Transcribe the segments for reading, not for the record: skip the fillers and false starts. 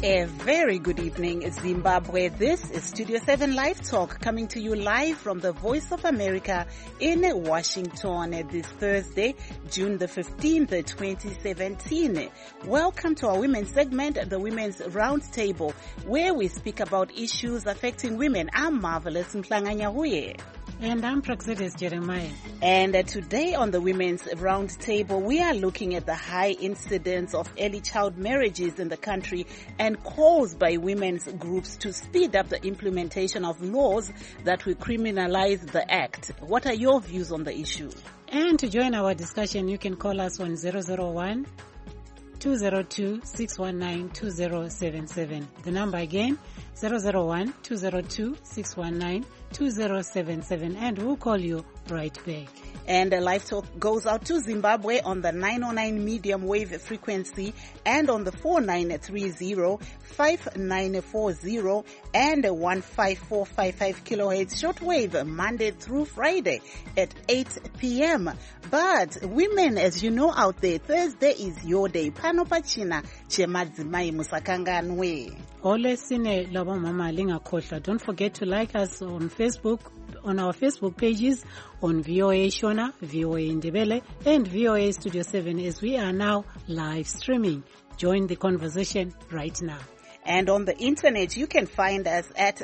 A very good evening, Zimbabwe. This is Studio 7 Live Talk, coming to you live from the Voice of America in Washington this Thursday, June the 15th, 2017. Welcome to our women's segment, the Women's Roundtable, where we speak about issues affecting women. I'm Marvelous Mhlanganyahuye. And I'm Praxedis Jeremiah. And today on the Women's Roundtable, we are looking at the high incidence of early child marriages in the country and calls by women's groups to speed up the implementation of laws that will criminalize the act. What are your views on the issue? And to join our discussion, you can call us on 001 202 619 2077. The number again, 001 202 619 2077, and we'll call you right back. And Live Talk goes out to Zimbabwe on the 909 medium wave frequency and on the 4930, 5940 and 15455 kilohertz shortwave Monday through Friday at 8 p.m. But women, as you know out there, Thursday is your day. Pano pachina chemadzimai musakanganwe. Ole sine laba mama linga khohlwa. Don't forget to like us on Facebook, on our Facebook pages, on VOA Shona, VOA Ndebele, and VOA Studio 7, as we are now live streaming. Join the conversation right now. And on the internet, you can find us at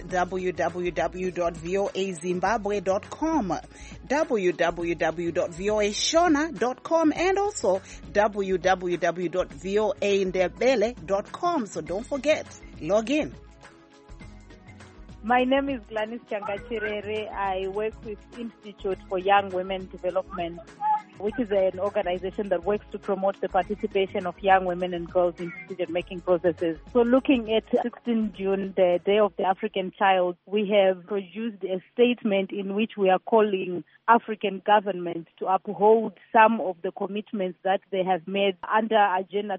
www.voazimbabwe.com, www.voashona.com, and also www.voandebele.com. So don't forget, log in. My name is Gladys Changachirere. I work with Institute for Young Women Development, which is an organization that works to promote the participation of young women and girls in decision-making processes. So looking at 16 June, the Day of the African Child, we have produced a statement in which we are calling African governments to uphold some of the commitments that they have made under Agenda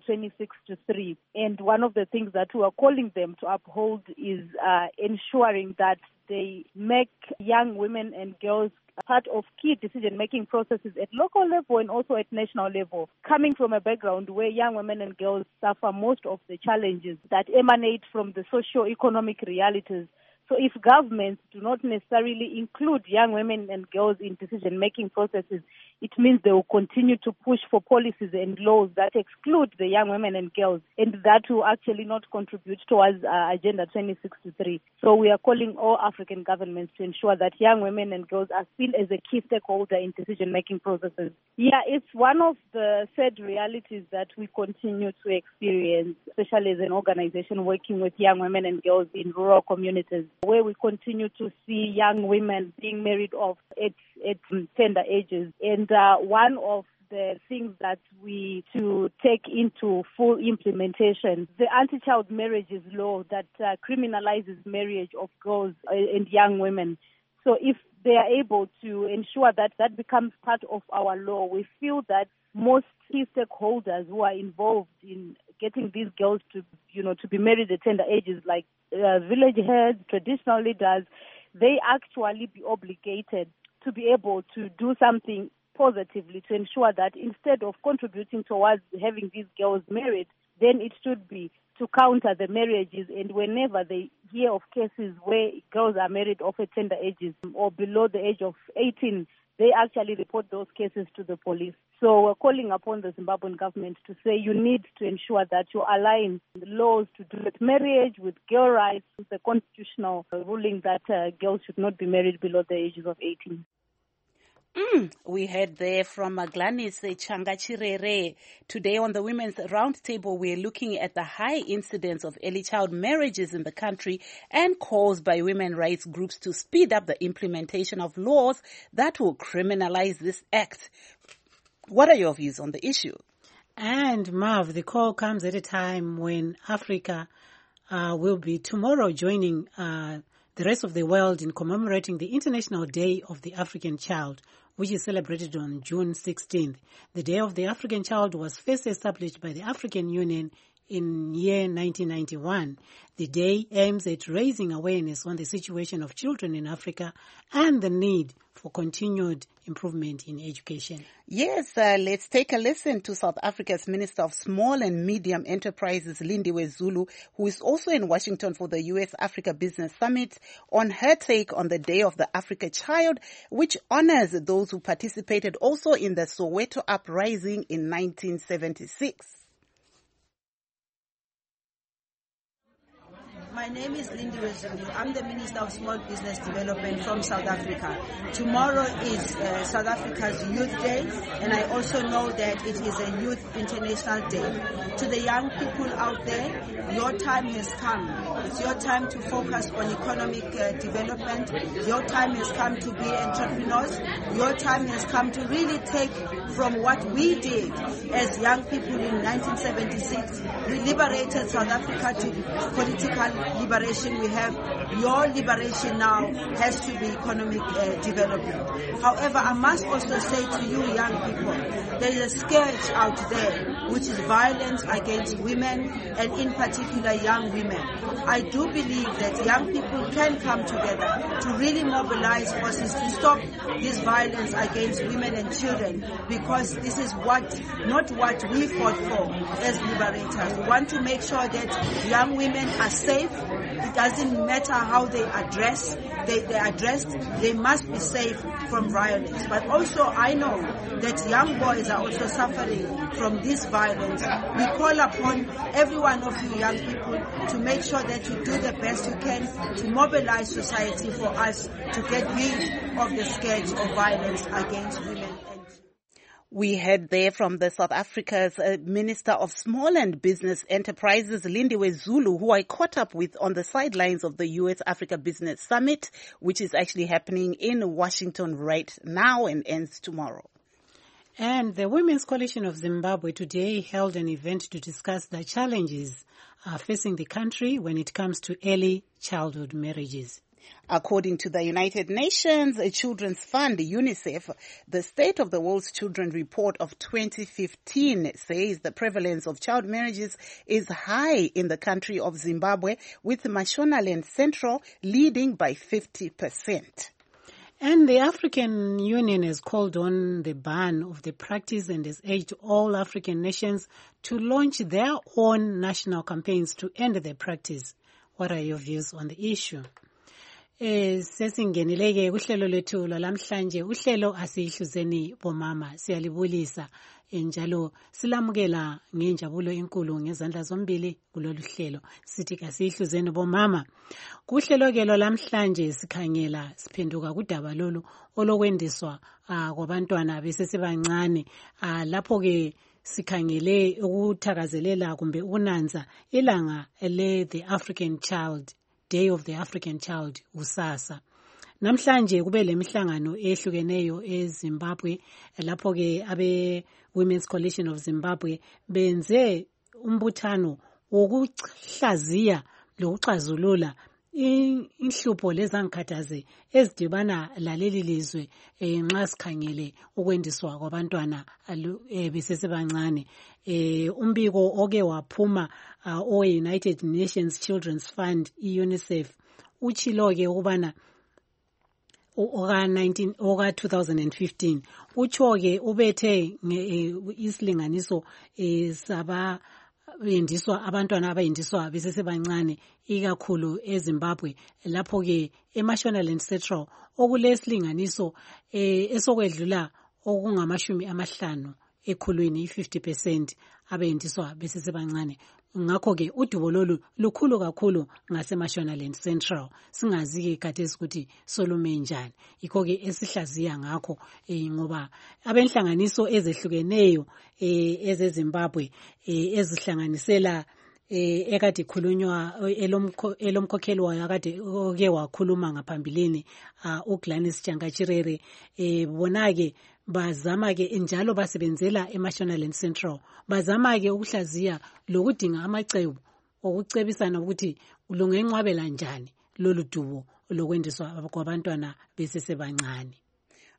26-3. And one of the things that we are calling them to uphold is ensuring that they make young women and girls part of key decision-making processes at local level and also at national level. Coming from a background where young women and girls suffer most of the challenges that emanate from the socio-economic realities. So if governments do not necessarily include young women and girls in decision-making processes, it means they will continue to push for policies and laws that exclude the young women and girls, and that will actually not contribute towards Agenda 26-3. So we are calling all African governments to ensure that young women and girls are seen as a key stakeholder in decision-making processes. Yeah, it's one of the sad realities that we continue to experience, especially as an organization working with young women and girls in rural communities, where we continue to see young women being married off at tender ages. And one of the things that we to take into full implementation, the anti-child marriages law that criminalizes marriage of girls and young women. So if they are able to ensure that that becomes part of our law, we feel that most key stakeholders who are involved in getting these girls to be married at tender ages, like village heads, traditional leaders, they actually be obligated to be able to do something positively to ensure that instead of contributing towards having these girls married, then it should be to counter the marriages. And whenever they hear of cases where girls are married off at tender ages or below the age of 18, they actually report those cases to the police. So we're calling upon the Zimbabwean government to say you need to ensure that you align the laws to do with marriage, with girl rights, with the constitutional ruling that girls should not be married below the ages of 18. We heard there from Gladys Changachirere. Today on the Women's Roundtable, we're looking at the high incidence of early child marriages in the country and calls by women rights groups to speed up the implementation of laws that will criminalize this act. What are your views on the issue? And Marv, the call comes at a time when Africa will be tomorrow joining the rest of the world in commemorating the International Day of the African Child, which is celebrated on June 16th. The Day of the African Child was first established by the African Union in year 1991. The day aims at raising awareness on the situation of children in Africa and the need for continued improvement in education. Yes, let's take a listen to South Africa's Minister of Small and Medium Enterprises, Lindiwe Zulu, who is also in Washington for the US-Africa Business Summit, on her take on the Day of the Africa Child, which honors those who participated also in the Soweto uprising in 1976. My name is Lindiwe Zulu. I'm the Minister of Small Business Development from South Africa. Tomorrow is South Africa's Youth Day, and I also know that it is a Youth International Day. To the young people out there, your time has come. It's your time to focus on economic development. Your time has come to be entrepreneurs. Your time has come to really take from what we did as young people in 1976. We liberated South Africa to political liberation. We have your liberation now has to be economic development. However, I must also say to you young people, there is a scourge out there which is violence against women and in particular young women. I do believe that young people can come together to really mobilize forces to stop this violence against women and children, because this is not what we fought for as liberators. We want to make sure that young women are safe. It doesn't matter how they are dressed, they must be safe from violence. But also I know that young boys are also suffering from this violence. We call upon every one of you young people to make sure that you do the best you can to mobilize society for us to get rid of the scourge of violence against women. We heard there from the South Africa's Minister of Small and Business Enterprises, Lindiwe Zulu, who I caught up with on the sidelines of the US-Africa Business Summit, which is actually happening in Washington right now and ends tomorrow. And the Women's Coalition of Zimbabwe today held an event to discuss the challenges facing the country when it comes to early childhood marriages. According to the United Nations Children's Fund, UNICEF, the State of the World's Children report of 2015 says the prevalence of child marriages is high in the country of Zimbabwe, with Mashonaland Central leading by 50%. And the African Union has called on the ban of the practice and has urged all African nations to launch their own national campaigns to end the practice. What are your views on the issue? Sesingenileke kuhlelo lethu lamhlanje. Uhlelo asihluzeni bomama, siyalibulisa njalo silamukela ngenjabulo enkulu ngezandla zombili kulolu hlelo. Sithi kasihluzeni bomama. Kuhlelo ke lamhlanje sikhangela siphenduka kudaba lolu olokwendiswa kwabantwana besesebancane. Lapho ke sikhangele ukuthakazelela kumbe ukunanza ilanga le African Child Day of the African Child kusasa. Namhlanje kube lemihlangano ehlukeneyo eZimbabwe, lapho ke abe Women's Coalition of Zimbabwe benze umbuthano wokuhlaziya lokuxazulula inhlupho lezangikhathaze ezidibana laleli lizwe nxa sikhangele ukwendiswa kwabantwana besesebancane. Umbiko oke waphuma United Nations Children's Fund UNICEF uchilo ke ukubana oka 2015 ucho ke ubethe isilinganiso abantwana abayindiswa besesebancane ikakhulu eZimbabwe, lapho ke eMashonaland Central okulesilinganiso esokwedlula okungamashumi 50 ekhulwini 50% abayindiswa besesebancane. Ngakho ke udubo lolu lukhulu kakhulu ngaseMashonaland Central, singazi ke khathesi ukuthi solume njani. Yikho ke esihlaziya ngakho ngoba abenhlanganiso ezehlukeneyo ezeZimbabwe ezihlanganisela ekade khulunywa elomkhokheli wayo akade oke wakhuluma ngaphambilini uGladys Changachirere, bona ke bazama ke njalo basebenzela eMashonaland Central, bazama ke ukuhlaziya lokudinga amacebo okucebisana ukuthi lungenqwabela njani lolu dubo lokwendiswa kwabantwana besesebancane.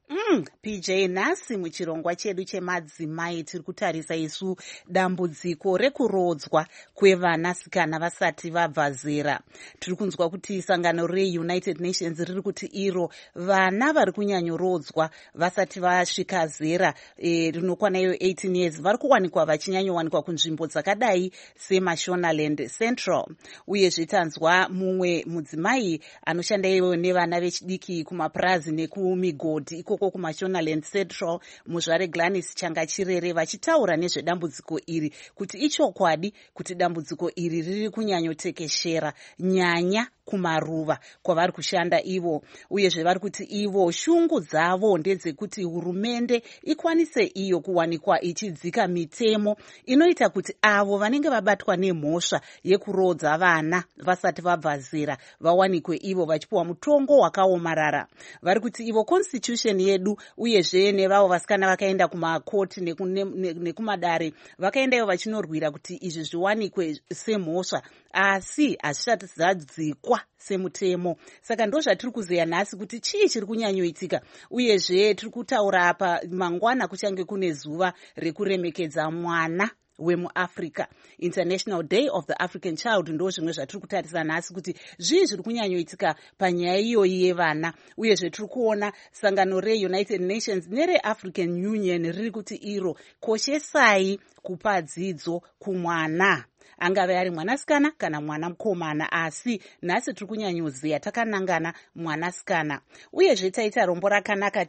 PJ, nhasi muchirongwa chedu chemadzimai tiri kutarisa isu dambudziko rekurodzwa kwevanasikana vasati vabva zera. Tiri kunzwa kuti sangano reUnited Nations riri kuti iro vana vari kunyanyorodzwa vasati vasvika zera rinokwana iyo 18 years vari kuwanikwa vachinyanyowanikwa kunzvimbo dzakadai seMashonaland Central. Uyezve tanzwa mumwe mudzimai anoshanda iwo nevana vechidiki kumapurazi nekumigodhi ikoko kuMashonaland Central, muzvare Gladys Changachirere, vachitaura nezvedambudziko iri kuti ichokwadi kuti dambudziko iri riri kunyanyotekeshera nyanya kumaruva kwavari kushanda ivo. Uyezve vari kuti ivo shungu dzavo ndedzekuti hurumende ikwanise iyo kuwanikwa ichidzika mitemo inoita kuti avo vanenge vabatwa nemhosva yekurodza vana vasati vabva zera vawanikwe ivo vachipiwa mutongo wakaomarara. Vari kuti ivo constitution yedu uyezve nevavo vasikana vakaenda kumakoti nekumadare vakaenda ivo vachinorwira kuti izvi zviwanikwe semhosva asi hazvisati zvadzikwa semutemo. Saka ndo zvatiri kuzeya nhasi kuti chii chiri kunyanyoitika. Uyezve tiri kutaura apa mangwana kuchange kune zuva rekuremekedza mwana wemuAfrica, International Day of the African Child. Ndo zvimwe zvatiri kutarisa nhasi kuti zvii zviri kunyanyoitika panyaya iyoyi yevana. Uyezve tiri kuona sangano reUnited Nations nereAfrican Union riri kuti iro koshesai kupa dzidzo kumwana, angave ari mwanasikana kana mwana mukomana, asi nhasi tiri kunyanyoziya takanangana mwanasikana. Uyezve taita rombo rakanaka,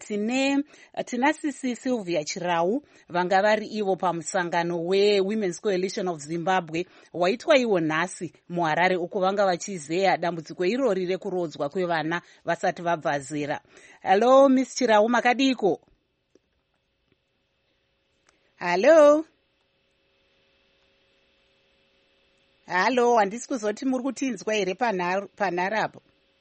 tina Sisi Sylvia Chirau vanga vari ivo pamusangano weWomen's Coalition of Zimbabwe waitwa iwo nhasi muHarare, uko vanga vachizeya dambudziko irori rekurodzwa kwevana vasati vabva zera. Hello Miss Chirau, makadiko? Hello. Halo, handisi kuzoti muri kutinzwa here panharapo?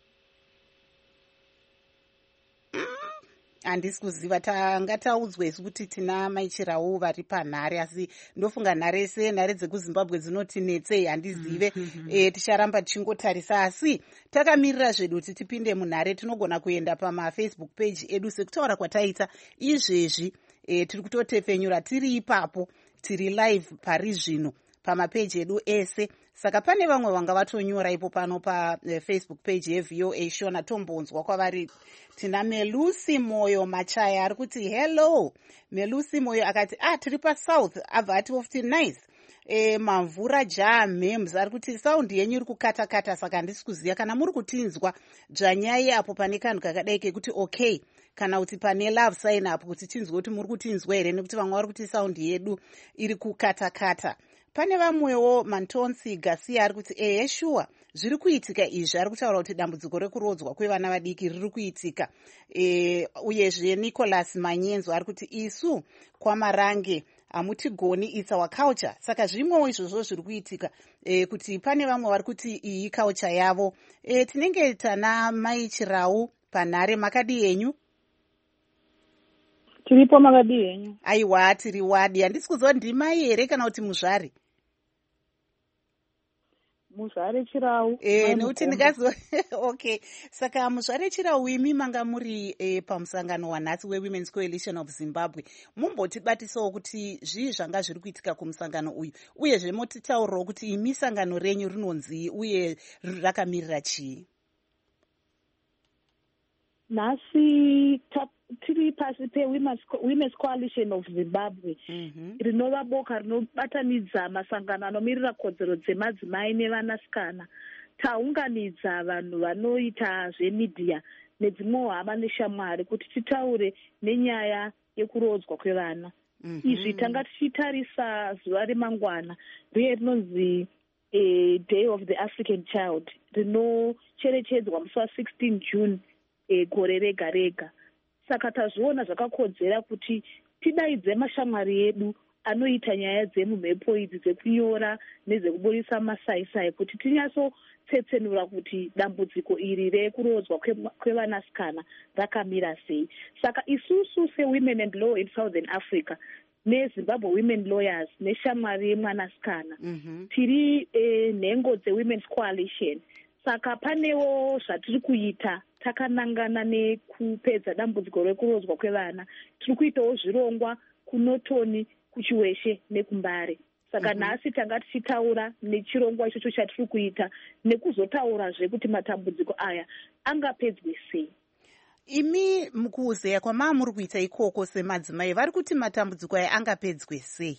Handisi kuziva, tanga taudzwa isu kuti tina maichirawo vari panhare, asi ndofunga nhare dzekuZimbabwe dzinotinetsei, handizive. Ticharamba tichingotarisa, asi takamirira zvedu kuti tipinde munhare. Tinogona kuenda pamafacebook page edu sekutaura kwataita izvezvi. Tiri kutotepfenyura tiri ipapo, tiri live pari zvino pamapeji edu ese. Saka pane vamwe vanga vatonyora ipo pano Facebook page yeVOA Shona tombonzwa kwavari. Tina Melusi Moyo Machaya ari kuti hello. Melusi Moyo akati tiri paSouth, abva ati ofti nice. Mamvura James ari kuti saundi yenyu iri kukata-kata, saka handisi kuziya kana muri kutinzwa dzvanyai apo pane kanhu kakadai kekuti okay, kana kuti pane love sign apo kuti tinzwe kuti muri kutinzwa here, nekuti vamwe vari kuti saundi yedu iri kukata-kata. Pane vamwewo Mantonsi Garcia ari kuti sure zviri kuitika izvi, ari kutaura kuti dambudziko rekurodzwa kwevana vadiki riri kuitika. Uyezve Nicholas Manyenzo ari kuti isu kwaMarange hamutigoni, it's our culture. Saka zvimwewo izvozvo zviri kuitika, kuti pane vamwe vari kuti iyi culture yavo. Tinenge tana Mai Chirau panhare, makadi yenyu? Tiripo makadi yenyu? Aiwa, tiri wadi. Handisi kuziva ndimai here kana kuti muzvare? Muzvare Chirau. Nekuti ndikaziva okay. Saka muzvare Chirau, imi manga muri pamusangano wanhasi weWomen's Coalition of Zimbabwe. Mumbotibatisawo kuti zvii zvanga zviri kuitika kumusangano uyu, uyezve motitaurirawo kuti imi sangano renyu rinonzi uye rakamirira chii? Nhasi tiri pasi peWomen's Coalition of Zimbabwe, rinova boka rinobatanidza masangano anomirira kodzero dzemadzimai nevanasikana. Taunganidza vanhu vanoita zvemidhiya nedzimwewo hama neshamwari kuti titaure nenyaya yekurodzwa kwevana. Izvi tanga tichitarisa zuva remangwana riye rinonzi Day of the African Child, rinocherechedzwa musi wa16 June gore rega rega. Saka tazviona zvakakodzera kuti tidaidze mashamwari edu anoita nyaya dzemumhepo idzi dzekunyora nezekuburisa masaisai kuti tinyatsotsetsenura kuti dambudziko iri rekurodzwa kwevanasikana rakamira sei. Saka isusu seWomen and Law in Southern Africa neZimbabwe Women Lawyers neshamwari yemwanasikana tiri nhengo dzeWomen's Coalition. Saka panewo zvatiri kuita, takanangana nekupedza dambudziko rekurodzwa kwevana, tiri kuitawo zvirongwa kunotoni, kuchiweshe nekumbare. Saka nhasi tanga tichitaura nechirongwa ichocho chatiri kuita nekuzotaurazve kuti matambudziko aya angapedzwe sei. Imi mukuzeya kwamaa muri kuita ikoko semadzimai, vari kuti matambudziko aya angapedzwe sei?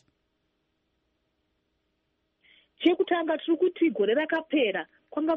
Chekutanga tiri kuti gore rakapera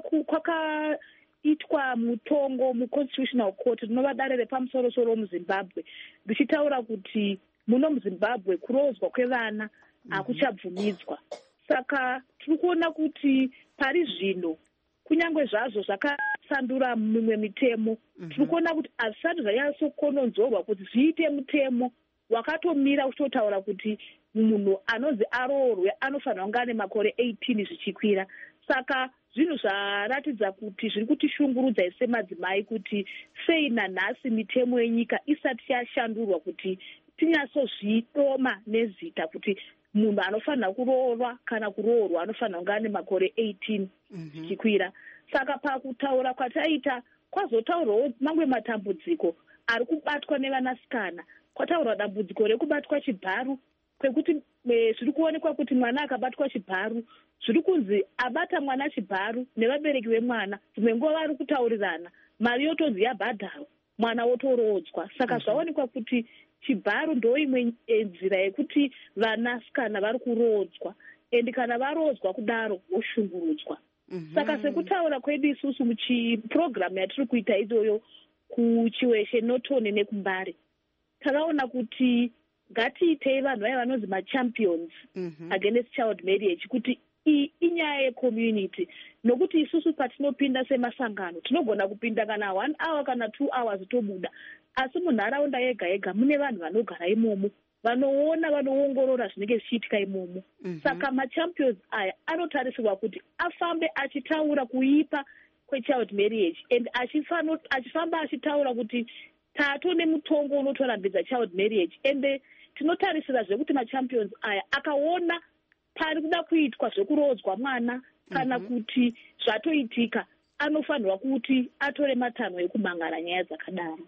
kwakaitwa mutongo muconstitutional court rinova dare repamusoro-soro muZimbabwe richitaura kuti muno muZimbabwe kurodzwa kwevana hakuchabvumidzwa. Saka tiri kuona kuti pari zvino kunyange zvazvo zvakasandura mimwe mitemo, tiri kuona kuti hazvisati zvanyatsokononzorwa kuti zviite mutemo wakatomira kutotaura kuti munhu anonzi aroorwe anofanira kunge ane makore 18 zvichikwira. Saka zvinhu zvaratidza kuti zviri kutishungurudza ise madzimai kuti sei nanhasi mitemo yenyika isati yashandurwa kuti tinyatsozvidoma nezita kuti munhu anofanira kuroorwa kana kuroorwa anofanira kunge ane makore 18 zvichikwira. Saka pakutaura kwataita kwazotaurwawo mamwe matambudziko ari kubatwa nevanasikana. Kwataurwa dambudziko rekubatwa chibharu, kwekuti zviri kuonekwa kuti mwana akabatwa chibharu zviri kunzi abata mwana chibharu nevabereki vemwana dzimwe nguva vari kutaurirana, mari yotonzi yabhadharwa, mwana wotorodzwa. Saka zvaonekwa kuti chibharu ndo imwe nzira yekuti vanasikana vari kurodzwa, endi kana varodzwa kudaro voshungurudzwa. Saka sekutaura kwedu isusu muchipurogiramu yatiri kuita idoyo kuchiweshe notoni nekumbare, takaona kuti ngatiitei vanhu vaya vanonzi machampions against child marriage, kuti iyi inyaya yecommunity. Nokuti isusu patinopinda semasangano tinogona kupinda kana 1 hour kana 2 hours tobuda, asi munharaunda yega yega mune vanhu vanogara imomo, vanoona, vanoongorora zvinenge zvichiitika imomo. Saka machampions aya anotarisirwa kuti afambe achitaura kuipa kwechild marriage, and achifamba achitaura kuti tato nemutongo unotorambidza child marriage. Ende tinotarisira zvekuti machampions aya akaona pari kuda kuitwa zvekurodzwa mwana kana kuti zvatoitika, anofanirwa kuti atore matanho ekumhangara nyaya dzakadaro.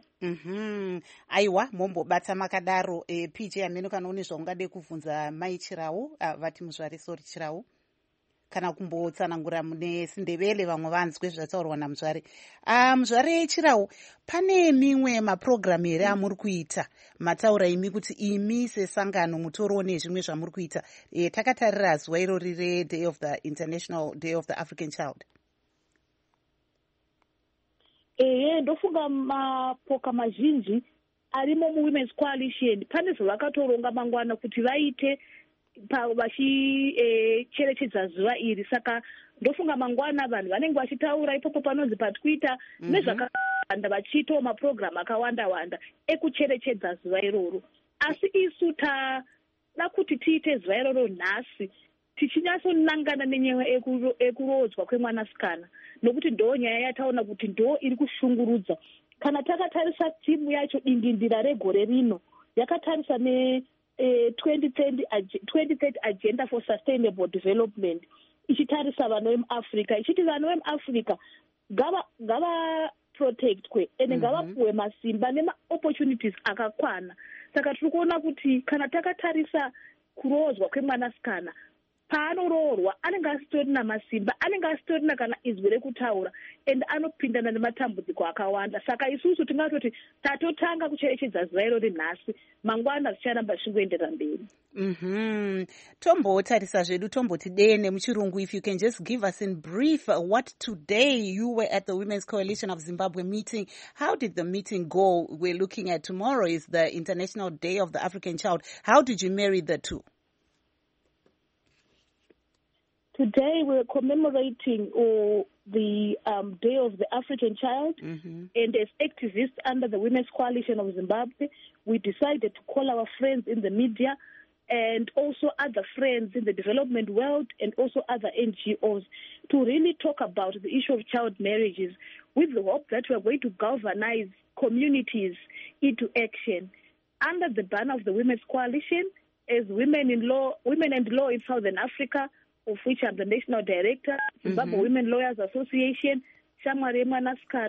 Aiwa, mombobata makadaro. PJ ameno kana une zvaungade kubvunza mai Chirau, vati muzvare sori Chirau, kana kumbotsanangura mune Sindebele vamwe vanzwe zvataurwa namuzvare. Muzvare Chirau, pane mimwe mapurogiramu here amuri kuita? Mataura imi kuti imi sesangano mutoriwo nezvimwe zvamuri kuita. Takatarira zuva irori reDay of the International Day of the African Child. Ndofunga mapoka mazhinji arimo muWomen's Coalition pane zvavakatoronga mangwana kuti vaite vachicherechedza zuva iri. Saka ndofunga mangwana vanhu vanenge vachitaura ipopo panonzi paTwitter nezvakawanda, vachiitawo mapurogiramu akawanda-wanda ekucherechedza zuva iroro. Asi isu tada kuti tiite zuva iroro nhasi tichinyatsonangana nenyaya ekurodzwa kwemwanasikana, nokuti ndo nyaya yataona kuti ndo iri kushungurudza. Kana takatarisa timu yacho dingindira regore rino yakatarisa ne 2030 Agenda for Sustainable Development, ichitarisa vana vemuAfrica, ichiti vana vemuAfrica ngava protectwe ende ngavapuwe masimba nemaopportunities akakwana. Saka tiri kuona kuti kana takatarisa kurodzwa kwemwanasikana, paanoroorwa anenge asitorina masimba, anenge asitorina kana izwi rekutaura, ende anopindana nematambudziko akawanda. Saka isusu tingatoti tatotanga kucherechedza zuva irori nhasi, mangwana zvicharamba zvichingoenderera mberi. Tombotarisa zvedu, tomboti dene muchirungu. If you can just give us in brief what today you were at the Women's Coalition of Zimbabwe meeting. How did the meeting go? We're looking at tomorrow is the International Day of the African Child. How did you marry the two? Today we're commemorating the Day of the African Child, and as activists under the Women's Coalition of Zimbabwe, we decided to call our friends in the media and also other friends in the development world and also other NGOs to really talk about the issue of child marriages, with the hope that we are going to galvanize communities into action. Under the banner of the Women's Coalition, as Women and Law in Southern Africa, of which I'm the National Director, Zimbabwe Women Lawyers Association, Shamwari Mwanasikana,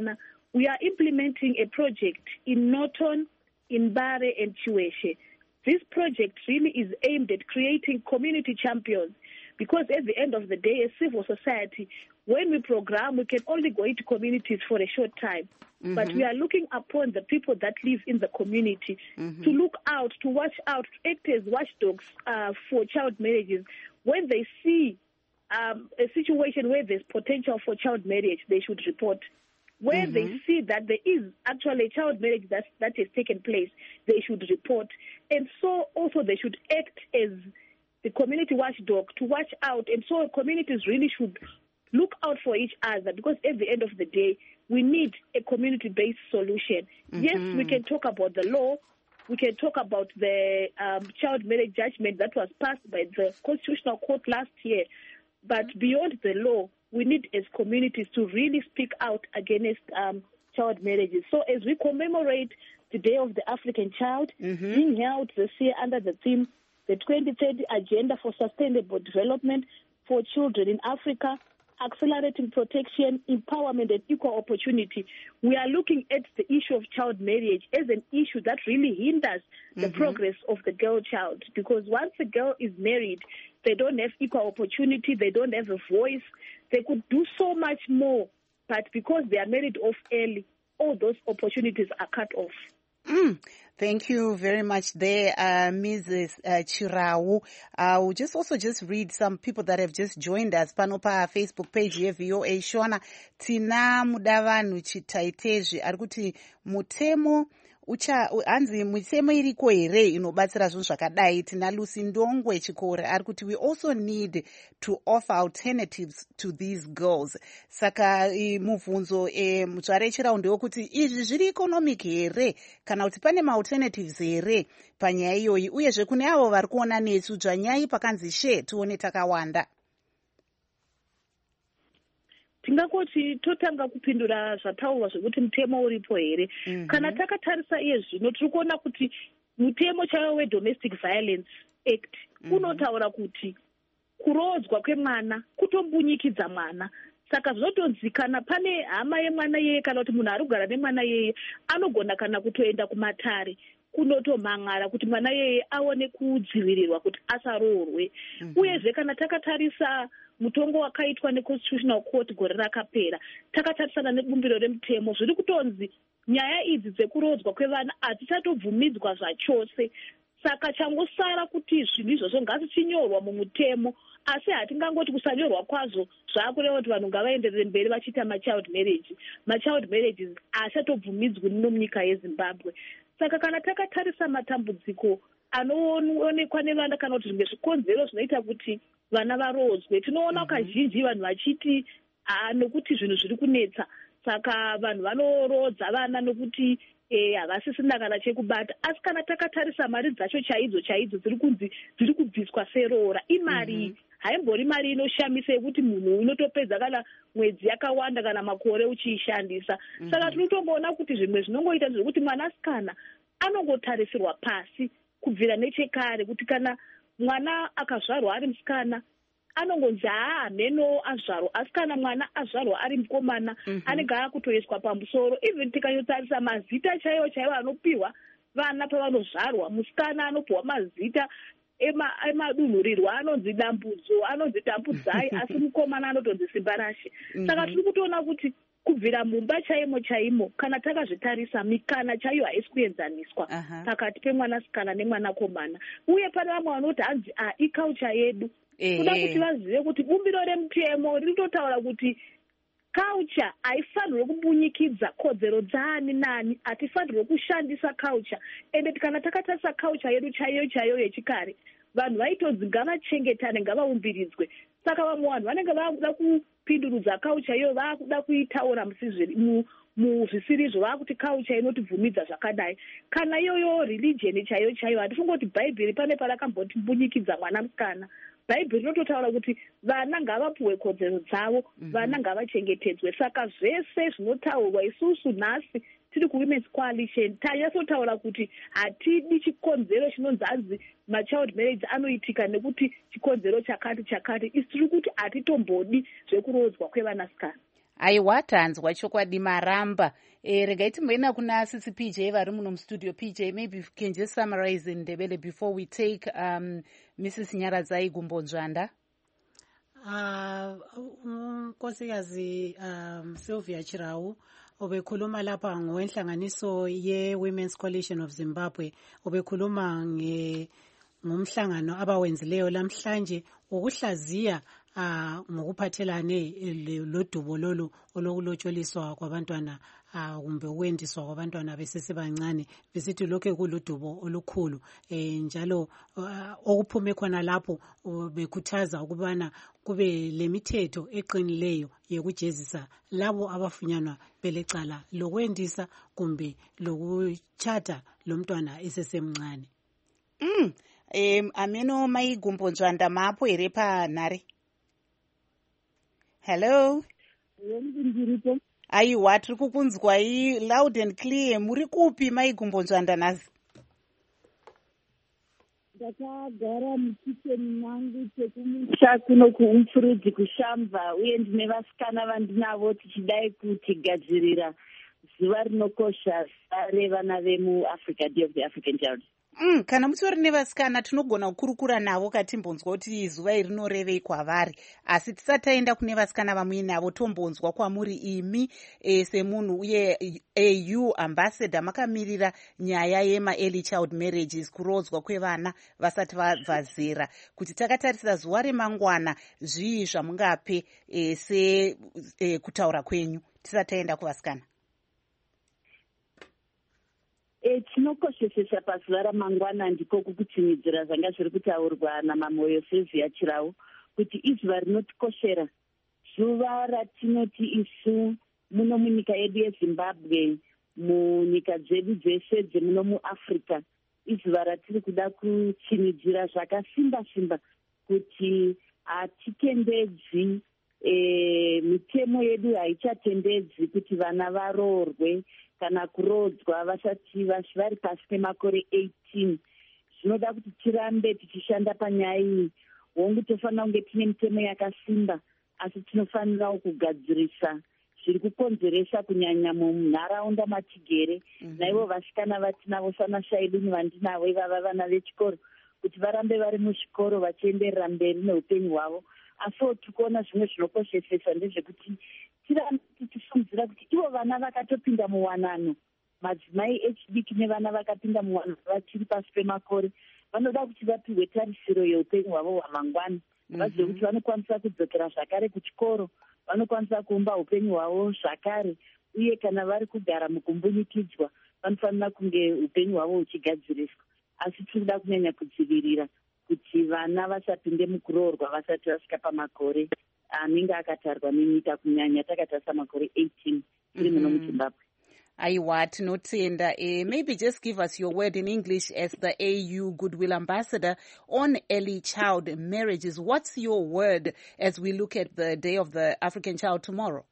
we are implementing a project in Norton, in Bare and Chiweshe. This project really is aimed at creating community champions, because at the end of the day, as civil society, when we program, we can only go into communities for a short time. But we are looking upon the people that live in the community to look out, to watch out, to act as watchdogs for child marriages. When they see a situation where there's potential for child marriage, they should report. Where they see that there is actually a child marriage that has taken place, they should report. And so also they should act as the community watchdog to watch out. And so communities really should look out for each other, because at the end of the day, we need a community-based solution. Yes, we can talk about the law. We can talk about the child marriage judgment that was passed by the Constitutional Court last year. But beyond the law, we need as communities to really speak out against child marriages. So as we commemorate the Day of the African Child, being held this year under the theme, the 2030 Agenda for Sustainable Development for Children in Africa, Accelerating Protection, Empowerment and Equal Opportunity, we are looking at the issue of child marriage as an issue that really hinders the progress of the girl child. Because once a girl is married, they don't have equal opportunity, they don't have a voice, they could do so much more, but because they are married off early, all those opportunities are cut off. Thank you very much there, Mrs. Chirau. I'll just read some people that have just joined us. Panopa Facebook page yeVOA Shona Tina Mudavanhu Chitaitezvi arikuti mutemo hanzi mitemo iriko here inobatsira zvinhu zvakadai. Tina Lucy Ndongwe Chikore arikuti we also need to offer alternatives to these girls. Saka mubvunzo mutsvare chirau ndewekuti izvi zviri economic here kana kuti pane ma-alternatives here panyaya iyoyi, uyezve kune avo vari kuona nesu dzvanyai pakanzi she tione takawanda. Tingangoti totanga kupindura zvataurwa zvekuti mutemo uripo here. Kana takatarisa iye zvino tiri kuona kuti mutemo chaiwo weDomestic Violence Act unotaura kuti kurodzwa kwemwana kutombunyikidza mwana. Saka zvinotonzi kana pane hama yemwana yeye kana kuti munhu ari kugara nemwana yeye anogona kana kutoenda kumatare kunotomhan'ara kuti mwana yeye aone kudzivirirwa kuti asaroorwe. Uyezve kana takatarisa mutongo wakaitwa neConstitutional Court gore rakapera, takatarisana nebumbiro remutemo, zviri kutonzi nyaya idzi dzekurodzwa kwevana hadzichatobvumidzwa zvachose. Saka changosara kuti zvinhu izvozvo ngazvichinyorwa mumutemo, asi hatingangoti kusanyorwa kwazvo zvaakureva kuti vanhu ngavaenderere mberi vachiita machild marriage. Machild marriages haachatobvumidzwi muno munyika yeZimbabwe. Saka kana takatarisa matambudziko anoonekwa nevana kana kuti zvimwe zvikonzero zvinoita kuti vana varodzwe, tinoona kazhinji vanhu vachiti nokuti zvinhu zviri kunetsa, saka vanhu vanorodza vana nokuti havasisina kana chekubata. Asi kana takatarisa mari dzacho chaidzo dziri kunzi dziri kubviswa serora, imari haimbori mari inoshamisa yekuti munhu unotopedza kana mwedzi yakawanda kana makore uchiishandisa. Saka tinotomboona kuti zvimwe zvinongoita zvekuti mwanasikana anongotarisirwa pasi kubvira nechekare, kuti kana mwana akazvarwa ari musikana anongonzi mheno azvarwa, asi kana mwana azvarwa ari mukomana anenge akutoiswa pamusoro. Even tikanyotarisa mazita chaiwo anopiwa vana pavanozvarwa, musikana anopiwa mazita emadunhurirwa anonzi dambudzo, anonzi tambudzai, asi mukomana anotonzi simba rashe. Saka tiri kutoona kuti kubvira mumba chaimo kana takazvitarisa mikana chaiyo haisi kuenzaniswa pakati pemwanasikana nemwanakomana. Uye pane vamwe vanoti hanzi iculture yedu. Kuda kuti vazive kuti bumbiro remutemo rinototaura kuti culture haifanirwe kubunyikidza kodzero dzaani nani, hatifanirwe kushandisa culture. Ende kana takatarisa culture yedu chaiyo yechikare, vanhu vaitonzi ngavachengetane, ngavaumbiridzwe. Saka vamwe vanhu vanenge vakuda kupindurudza culture iyo, vakuda kuitaura muzvisirizvo, vakuti culture inotibvumidza zvakadai. Kana iyoyo religion chaiyo hatifungoti bhaibheri pane parakamboti mbunyikidza mwana musikana. Bhaibheri rinototaura kuti vana ngavapuwe kodzero dzavo, vana ngavachengetedzwe. Saka zvese zvinotaurwa isusu nhasi tiri kuWomen's Coalition tanyasotaura kuti hatidi chikonzero chinonzi hanzi machild marriage anoitika nekuti chikonzero chakati. Isi tiri kuti hatitombodi zvekurodzwa kwevanasikana. aiwa tanzwa chokwadi maramba. Regai timboenda kuna Sisi PJ vari muno mustudio. PJ, maybe you can just summarize in Ndebele before we take Mrs. Nyaradzai Gumbonzvanda. Nkosikazi Sylvia Chirau obekhuluma lapha ngowenhlanganiso ye-Women's Coalition of Zimbabwe, obekhuluma ngomhlangano abawenzileyo lamhlanje ukuhlaziya ngokuphathelane lodubo lolu olokulotsholiswa kwabantwana kumbe ukwendiswa kwabantwana besesebancane, besithi lokho kuludubo olukhulu. Njalo okuphume khona lapho bekhuthaza ukubana kube lemithetho eqinileyo yokujezisa labo abafunyanwa belecala lokwendisa kumbe lokutshata lomntwana esesemncane. Ameno Mai Gumbonzvanda mapo here panhare. Hello. Aiwa, tiri kukunzwai loud and clear. Muri kupi Mai Gumbonzvanda nazi? Ndakagara mukicheni mangu chekumusha kuno kuumfurudzi kushamba, uye ndine vasikana vandinavo tichidai kutigadzirira zuva rinokosha revana vemuAfrica, Day of the African Child. Kana mutori nevasikana tinogona kukurukura navo katimbonzwa kuti zuva iri rinorevei kwavari, asi tisati taenda kune vasikana vamuinavo tombonzwa kwamuri imi semunhu uye AU ambassador makamirira nyaya yema-early child marriages, kurodzwa kwevana vasati vabva zera, kuti takatarisa zuva remangwana zvii zvamungape kutaura kwenyu tisati taenda kuvasikana? Tinokoshesesa pazuva ramangwana ndiko kukutsinidzira zvanga zviri kutaurwa naMamoyo Sylvia Chirau, kuti izuva rinotikoshera, zuva ratinoti isu muno munyika yedu yeZimbabwe, munyika dzedu dzese dzemuno muAfrica, izuva ratiri kuda kutsinidzira zvakasimba-simba kuti hatitendedzi, mitemo yedu haichatendedzi kuti vana varoorwe kana kurodzwa vasati vari pasi pemakore 18. Zvinoda kuti tirambe tichishanda panyaya iyi. Hongu tofanira kunge tine mitemo yakasimba, asi tinofanirawo kugadzirisa zviri kukonzeresa kunyanya munharaunda matigere. Naivo vasikana vatinavo sana Shaiduni vandinavo ivava vana vechikoro, kuti varambe vari muzvikoro vachienderera mberi neupenyu hwavo. Asiwo tikuona zvimwe zvinokoshesesa ndezvekuti tirambe tichifundzira kuti ivo vana vakatopinda muwanano, madzimai echidiki nevana vakapinda muwanano vachiri pasi pemakore, vanoda kuti vapihwe tarisiro yeupenyu hwavo hwamangwana. Vazive kuti vanokwanisa kudzokera zvakare kuchikoro, vanokwanisa kuumba upenyu hwavo zvakare, uye kana vari kugara mukumbunikidzwa vanofanira kunge upenyu hwavo huchigadziriswa. Asi tinoda kunyanya kudzivirira kuti vana vasapinde mukuroorwa vasati vasvika pamakore anenge akatarwa nenyika, kunyanya takatarisa makore 18 tiri muno muZimbabwe. Aiwa, tinotenda. Maybe just give us your word in English as the AU Goodwill Ambassador on early child marriages. What's your word as we look at the Day of the African Child tomorrow?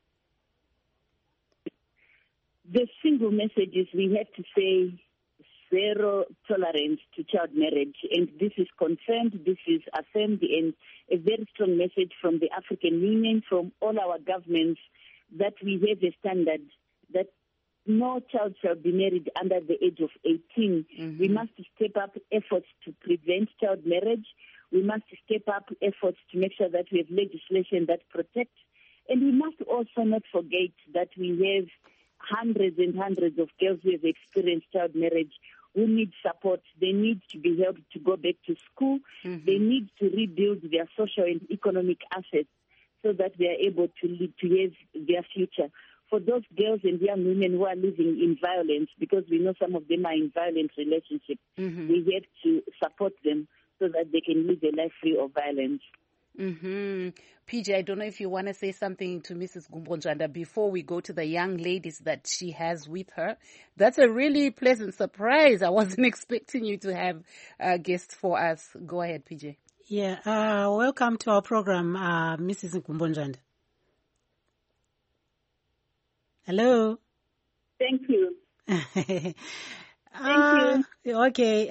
The single message is we have to say zero tolerance to child marriage, and this is confirmed, this is affirmed, and a very strong message from the African Union, from all our governments, that we have a standard that no child shall be married under the age of 18. We must step up efforts to prevent child marriage. We must step up efforts to make sure that we have legislation that protects. And we must also not forget that we have hundreds and hundreds of girls who have experienced child marriage who need support. They need to be helped to go back to school. They need to rebuild their social and economic assets so that they are able to lead to their future. For those girls and young women who are living in violence, because we know some of them are in violent relationships, we have to support them so that they can live a life free of violence. PJ, I don't know if you want to say something to Mrs. Gumbonzvanda before we go to the young ladies that she has with her. That's a really pleasant surprise. I wasn't expecting you to have guests for us. Go ahead, PJ. Yeah, welcome to our program, Mrs. Gumbonzvanda. Hello. Thank you. Thank you. Okay.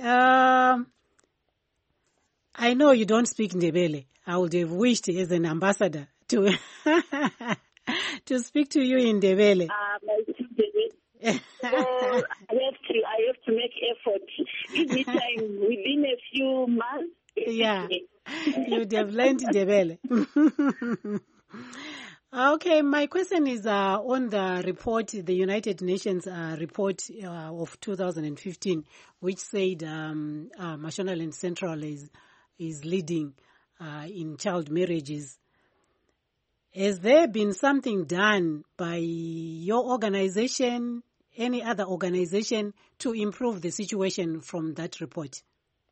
I know you don't speak Ndebele. I would have wished as an ambassador to to speak to you in Ndebele. So I have to make effort. Give me time within a few months. Yeah, you'd have learned Ndebele. Okay, my question is on the report, the United Nations report of 2015, which said Mashonaland Central is leading in child marriages. Has there been something done by your organization, any other organization, to improve the situation from that report?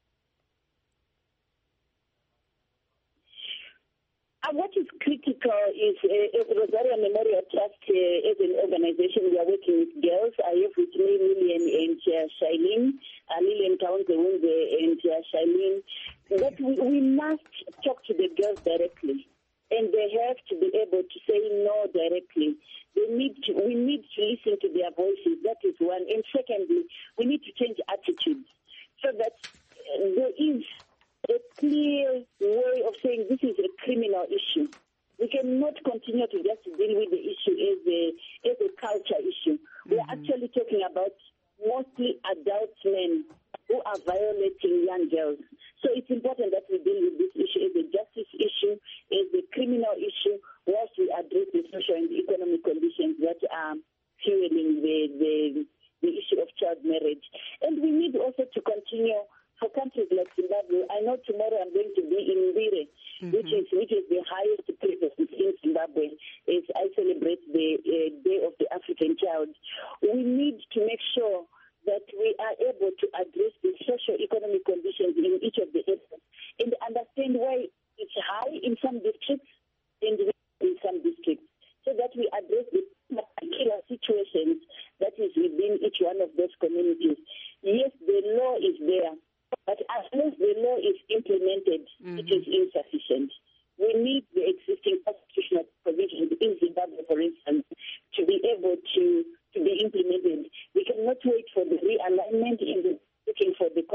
What is critical is Rosario Memorial Trust as an organization. We are working with girls. I have with me Lillian and Shailene, Lillian Kaunze-Wunze and Shailene. But we must talk to the girls directly, and they have to be able to say no directly. We need to listen to their voices. That is one. And secondly, we need to change attitudes so that there is a clear way of saying this is a criminal issue. We cannot continue to just deal with the issue as a culture issue. Mm-hmm. We are actually talking about mostly adult men who are violating young girls. So it's important that we deal with this issue as a justice issue, as a criminal issue, whilst we address the social and economic conditions that are fueling the issue of child marriage. And we need also to continue for countries like Zimbabwe. I know tomorrow I'm going to be in Mbire, which is the highest place in Zimbabwe, as I celebrate the Day of the African Child. We need to make sure that we are able to address the socio-economic conditions in each of the areas and understand why it's high in some districts and in some districts, so that we address the particular situations that is within each one of those communities. Yes, the law is there, but unless the law is implemented, it is insufficient. We need the existing constitutional provisions in Zimbabwe, for instance, to be able to be implemented. We cannot wait for the realignment in looking at the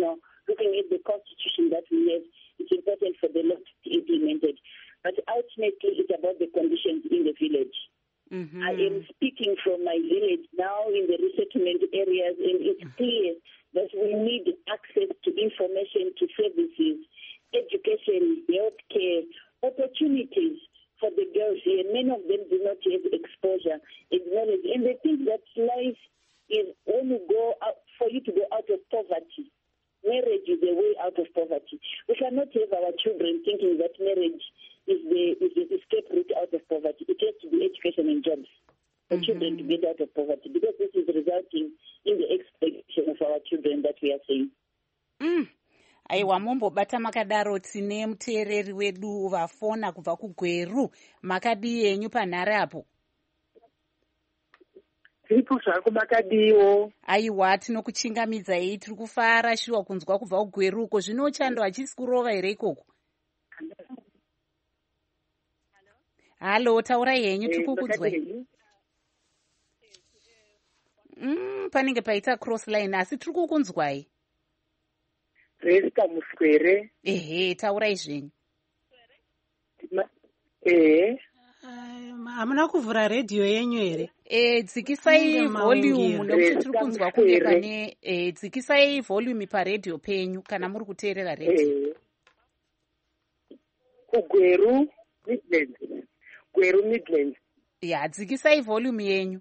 constitution that we have. It's important for the law to be implemented. But ultimately, it's about the conditions in the village. Mm-hmm. I am speaking from my village now in the resettlement areas, and it's clear that we need access to information, to services, education, healthcare, opportunities for the girls here. Many of them do not have exposure and knowledge. And the thing that life is when you go out, for you to go out of poverty. Marriage is a way out of poverty. We cannot have our children thinking that marriage is the escape route out of poverty. It has to be education and jobs for children to get out of poverty, because this is resulting in the exploitation of our children that we are seeing. Aiwa, mumbobata makadaro tine muteereri wedu vafona kubva kuGweru. Makadii yenyu panhare apo? Tiripo zvangu makadiwo. Aiwa, tinokuchingamidzai, tiri kufara shuwa kunzwa kubva kuGweru uko. Zvino chando hachisi kurova here ikoko? Halo, taurai henyu, tiri kukudzwai. Panenge paita cross line, asi tiri kukunzwai. Resta Muswere. Ehe, taurai zvenyu. Hamuna kuvhura radio yenyu here? Dzikisai volume nekuti tiri kunzwa kunge pane dzikisai volume paradio penyu kana muri kuteerera radio. kuGweru Midlands. Ya, dzikisai volume yenyu.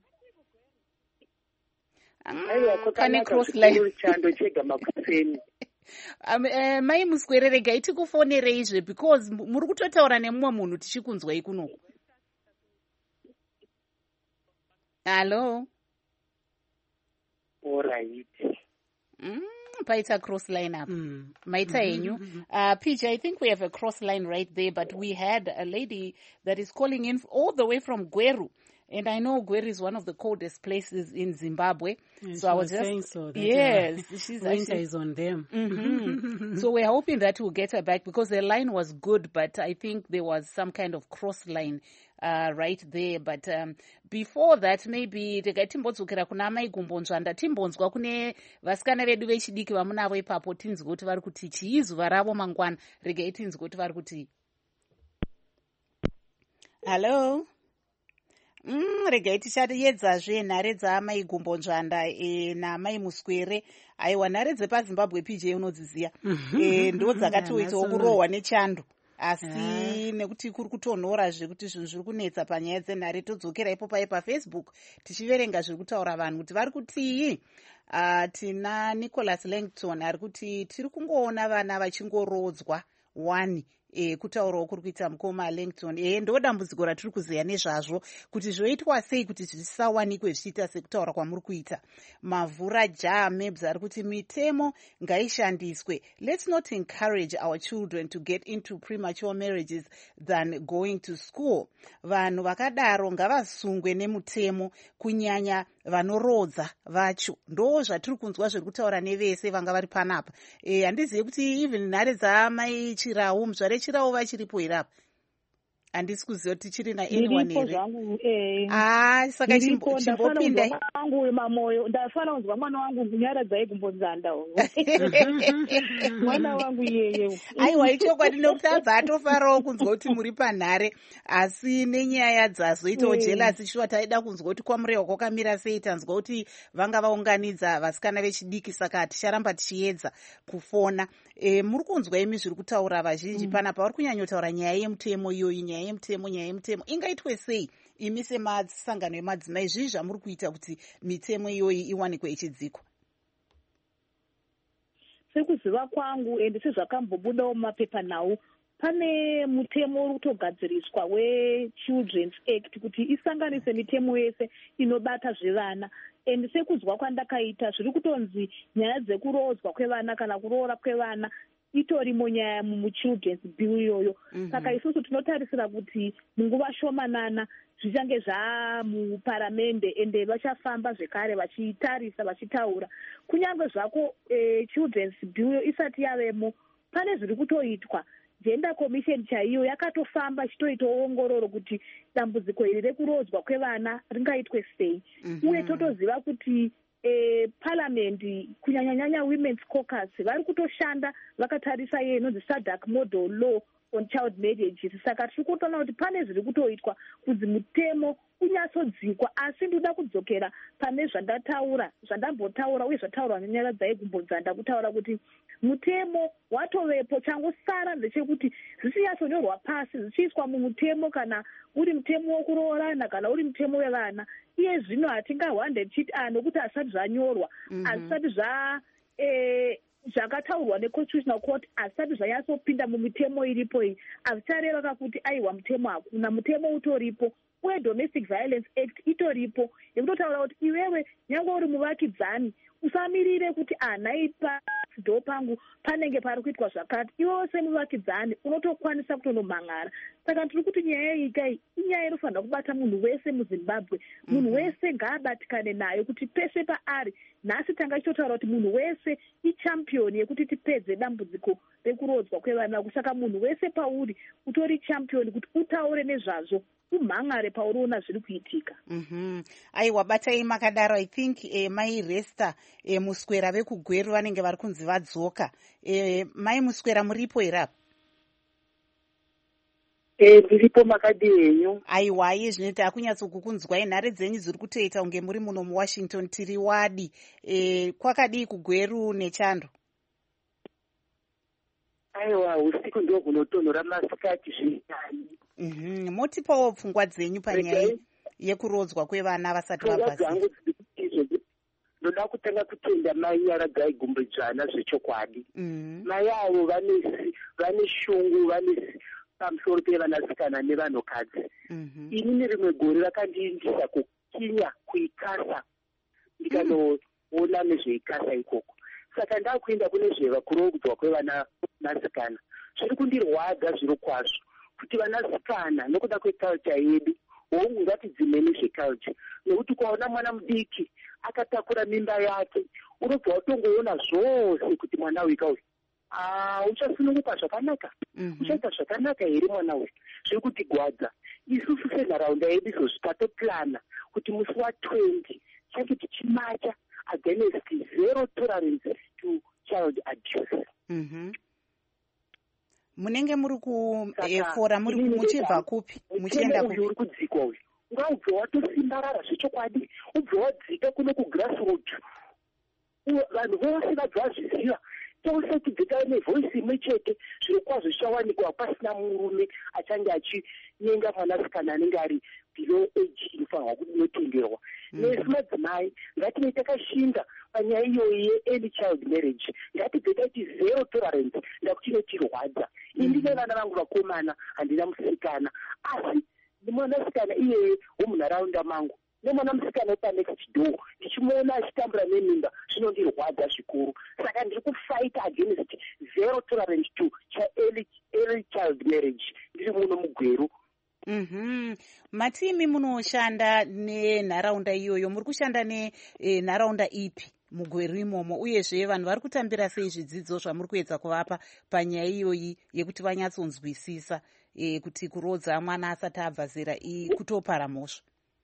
Pane cross line. Chando chega makuseni. Mai Muswere, regai tikufonereizve because muri kutotaura nemumwe munhu tichikunzwai kunoku. Hello. All right. Paita cross line up. Maita yenyu. PJ, I think we have a cross line right there, but we had a lady that is calling in all the way from Gweru. And I know Gweru is one of the coldest places in Zimbabwe. And so I was just saying so. That, yes, she's winter actually, is on them. So we're hoping that we'll get her back because the line was good, but I think there was some kind of cross line right there. But before that, maybe regai timbodzokera kuna mai Gumbonzvanda timbonzwa kune vasikana vedu vechidiki vamunavo ipapo tinzwe kuti vari kuti chii zuva ravo mangwana. Regai tinzwe kuti vari kuti. Hello. Regai tichaedzazve nhare dzaamai Gumbonzvanda naamai Muswere. Aiwa, nhare dzepaZimbabwe PJ unodziziya. Ndo dzakatoitawo kurohwa nechando. Asi nekuti kuri kutonhora zvekuti zvinhu zviri kunetsa panyaya dzenhare, todzokera ipo paFacebook tichiverenga zviri kutaura vanhu kuti vari kutii. Tina Nicholas Langton ari kuti tiri kungoona vana vachingorodzwa 1. Kutaurawo kuri kuita mukoma Langton. Ndo dambudziko ratiri kuziya nezvazvo kuti zvoitwa sei kuti zvisawanikwe zvichiita sekutaura kwamuri kuita. Mavhura Mebs ari kuti mitemo ngaishandiswe. Let's not encourage our children to get into premature marriages than going to school. Vanhu vakadaro ngavasungwe nemutemo, kunyanya vanorodza vacho. Ndo zvatiri kunzwa zviri kutaura nevese vanga vari panapa. Handizivi kuti even nhare dzaamai Chirau, muzvare Chirau vachiripo here apa. Handisi kuziva kuti tichiri naanyone here. Saka chimbopinda wangu mamoyo ndafana kunzwa mwana wangu nyara dzaigumbonzanda mwana wangu yeye. Aiwa, ichokwadi nekuti abva atofarawo kunzwa kuti muri panhare, asi nenyaya dzazoitawo jelasi shuwa taida kunzwa kuti kwamurehwa kwakamira sei. Tanzwa kuti vanga vaunganidza vasikana vechidiki, saka ticharamba tichiedza kufona. Muri kunzwa imi zviri kutaura vazhinji panapa, vari kunyanyotaura nyaya yemutemo iyoyi, nyaya yemutemo ingaitwe sei imi semasangano emadzimai? Zvii zvamuri kuita kuti mitemo iyoyi iwanikwe ichidzikwa? Sekuziva kwangu ende sezvakambobudawo mumapepa nhau, pane mutemo uri kutogadziriswa weChildren's Act kuti isanganise mitemo yese inobata zvevana. Ende sekuzwa kwandakaita zviri kutonzi nyaya dzekurodzwa kwevana kana kuroora kwevana itorimo nyaya muchildren's bill iyoyo. Saka isusu tinotarisira kuti munguva shomanana zvichange zvamuparamende ende vachafamba zvekare vachitarisa vachitaura. Kunyange zvako children's bill isati yavemo, pane zviri kutoitwa. Gender Commission chaiyo yakatofamba ichitoita ongororo kuti dambudziko iri rekurodzwa kwevana ringaitwe sei. Uye totoziva kuti parliament kunyanyanyanya women's caucus vari kutoshanda vakatarisa iye inonzi SADC model law on child marriages. Saka tiri kutoona kuti pane zviri kutoitwa kuti mutemo unyatsodzikwa. Asi ndoda kudzokera pane zvandambotaura uye zvataurwa nenyaya dzaigumbonzanda kutaura kuti mutemo watovepo, changosara ndechekuti zvisinyatsonyorwa pasi zvichiiswa mumutemo, kana uri mutemo wokuroorana kana uri mutemo wevana. Iye zvino hatingahwande tichiti nokuti asati zvanyorwa, asati zvakataurwa neconstitutional court, asati zvanyatsopinda mumitemo iripo iyi, hazvichareva kuti aiwa mutemo hakuna. Mutemo utoripo uye Domestic Violence Act itoripo yekutotaura kuti iwewe nyange uri muvakidzani usamirire kuti naipa ndo pangu panenge pari kuitwa zvakati, iwewe semuvakidzani unotokwanisa kutonomhan'ara. Saka tiri kuti nyaya ikai inyaya inofanira kubata munhu wese muZimbabwe. Munhu wese ngaabatikane nayo kuti pese paari. Nhasi tanga tichitotaura kuti munhu wese ichampioni yekuti tipedze dambudziko rekurodzwa kwevana. Kusaka munhu wese pauri utori championi kuti utaure nezvazvo, umhan'are pauriona zviri kuitika. Aiwa, batai makadaro. I think mai Resta Muswera vekugweru vanenge vari kunzi vadzoka. Mai Muswera muripo here apa? Ndiripo makadi henyu. Aiwa, iye zvinoita akunyatsokukunzwai. Nhare dzenyu dziri kutoita unge muri muno muWashington tiri wadi. Kwakadii kugweru nechando? Aiwa, usiku ndio kunotonhora, masikati zvinani. Motipawo pfungwa dzenyu panyaya yekurodzwa kwevana vasati vabva. Ndoda kutanga kutenda mai Aragai Gumbonzvanda zvechokwadi. Mai avo vane shungu, vane pamusoro pevanasikana nevanhukadzi. Ini rimwe gore rakandiindisa kukinya kuikasa, ndikanoona nezveikasa ikoko. Saka ndakuenda kune zvekurodzwa kwevanasikana. Zviri kundirwadza zviro kwazvo kuti vanasikana nokuda kweculture yedu ngatidzime nezveculture, nekuti ukaona mwana mudiki akatakura mimba yake unobva watongoona zvose kuti mwana wika uyu uchasununguka zvakanaka, uchaita zvakanaka here mwana uyu. Zviri kutigwadza isusu senharaunda yedu. Izvozvi tatoplana kuti musi wa20 change tichimacha against zero tolerance to child abuse. Munenge muri kufora muchibva kupi muchienda kupi? Uyu uri kudzikwa uyu ngaubve watosimbarara zvechokwadi, ubve wadzika kuno kugrassroot, vanhu vose vabva vazviziva. Tose tibve nevhoisi imwe chete, zviro kwazvo zvichawanikwa pasina murume achange achinyenga mwanasikana anenge ari below age inofanirwa kunotenderwa. Nesu madzimai ngative takashinga panyaya iyoyi ye-early child marriage. Ngatibve taiti zero tolerance ndakuti inotirwadza. Indine vana vangu vakomana, handina musikana, asi nemwanasikana iyeye womunharaunda mangu, nemwana musikana wepa next door, ndichimuona achitambura nemimba, zvinondirwadza zvikuru. Saka ndiri kufight against zero tolerance to early child marriage ndiri muno muGweru. Matimi munoshanda nenharaunda iyoyo, muri kushanda nenharaunda ipi muGweru imomo, uyezve vanhu vari kutambira sei zvidzidzo zvamuri kuedza kuvapa panyaya iyoyi yekuti vanyatsonzwisisa kuti kurodza mwana asati abva zera kutopara mhosva?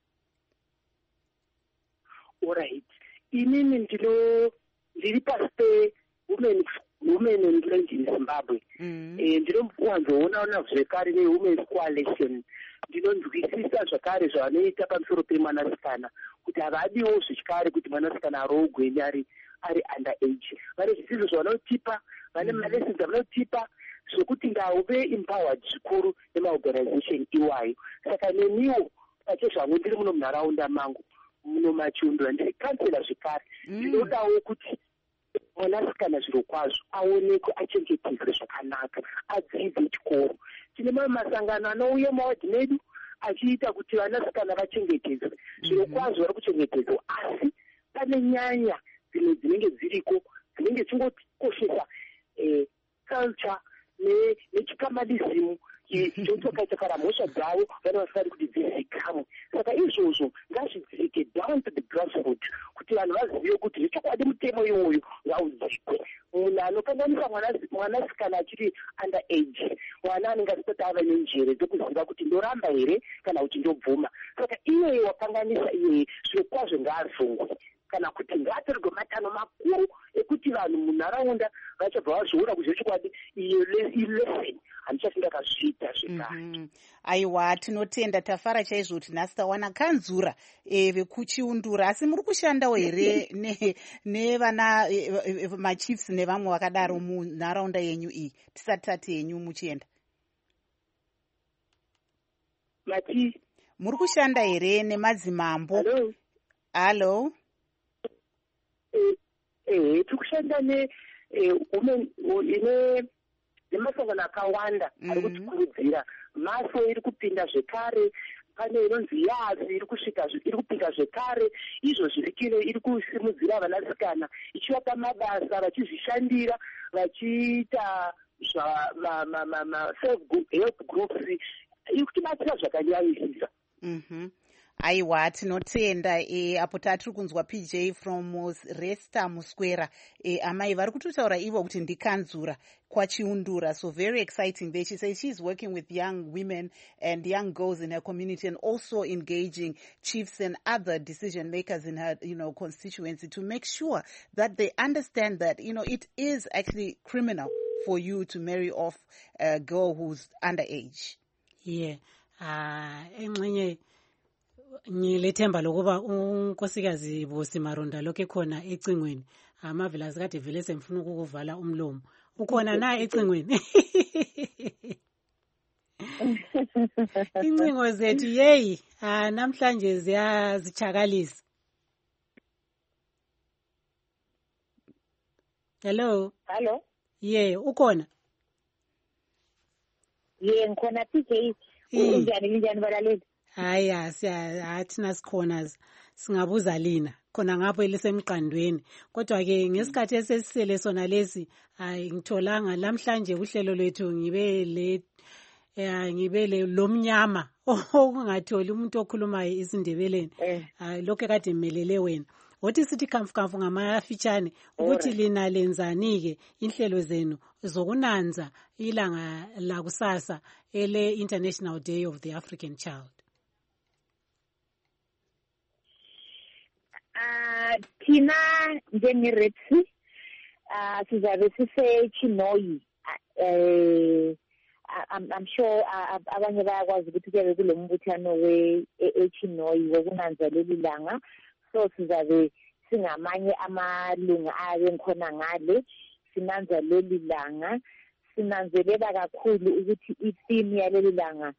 Alright, inini ndiri pasi pewomen and Land in Zimbabwe. Ndinowanzoona zvekare neWomen's Coalition. Ndinonzwisisa zvakare zvavanoita pamusoro pemwanasikana, kuti havadiwo zvechikare kuti mwanasikana arogwe ari under age. Vane zvidzidzo zvavanotipa, vane malessons avanotipa zvokuti ngauve empowered zvikuru nemaorganization iwayo. Saka neniwo pachezvangu ndiri muno munharaunda mangu muno Machundura ndiri kansela zvekare, ndinodawo kuti mwanasikana zviro kwazvo aonekwe achengetedzwe zvakanaka, adzidze chikoro. Tine mamwe masangano anouya mawadhi medu achiita kuti vanasikana vachengetedzwe, zviro kwazvo vari kuchengetedzwa, asi pane nyanya dzimwe dzinenge dziriko dzinenge dzingotikoshesa culture nechikamalism chotokaita mhosva dzavo vana vasingadi kuti dzizikamwe. Saka izvozvo ngazvidzike down to the grassroot kuti vanhu vazive kuti zvechokwadi mutemo iwoyo ngaudzikwe. Munhu anokanganisa mwanasikana achiri under age, mwana anenge asati ava nenjere dzokuziva kuti ndoramba here kana kuti ndobvuma. Saka iyeye wakanganisa iyeye zviro kwazvo ngaazongwe, kana kuti ngaatorerwe matano makuru ekuti vanhu munharaunda vachabva vazviona kuti zvechokwadi iyo lesson handichati ndakazviita zvekare. Aiwa, tinotenda, tafara chaizvo kuti nhasi tawana kanzura vekuchiundura. Asi muri kushandawo here nevana machiefs nevamwe vakadaro munharaunda yenyu iyi, tisati tati yenyu muchienda? Mati muri kushanda here nemadzimambo? Halo. Tiri kushanda nemasangano akawanda ari kutikurudzira. Maso iri kupinda zvekare, pane inonzi yazi iri kupinda zvekare, izvo zvirikire iri kusimudzira vanasikana, ichivapa mabasa, vachizvishandira, vachiita self-help groups, iri kutibatsira zvakanyanyisisa. Aiwa, tinotenda. Apo tatiri kunzwa PJ from Resta Muswera, amai vari kutotaura ivo kuti ndikanzura kwachiundura, so very exciting there. She says she's working with young women and young girls in her community and also engaging chiefs and other decision makers in her constituency to make sure that they understand that it is actually criminal for you to marry off a girl who's underage. Yeah. Engxenye ngilethemba lokuba unkosikazi Bosi Maronda lokho khona ecingweni, amavila zikade vele semfuna ukukuvala umlomo. Ukhona na ecingweni? Incingo zethu yeyi namhlanje ziyazichakalisa. Hello. Ukhona? Ngikhona PJ. Unjani balaleli? Haya, thina sikhona singabuza lina khona ngapho elisemqandweni. Kodwa ke ngesikhathi esesisele sona lesi ngitholanga namhlanje uhlelo lwethu ngibele lomnyama okungatholi umuntu okhulumayo isindebeleni. Lokho kade mmelele wena. Wothi sithi kamfukamfu ngamafitshane ukuthi lina lenzani ke inhlelo zenu zokunanza ilanga la kusasa ele International Day of the African Child. Thina njengeREPSI sizabe sisechinoyi I'm sure abanye bayakwazi ukuthi kuyabe kulo mbuthano echinoyi wokunanza leli langa, so sizabe singamanye amalunga ayenkhona ngale sinanza leli langa. Sinanzelela kakhulu ukuthi i-theme yaleli langa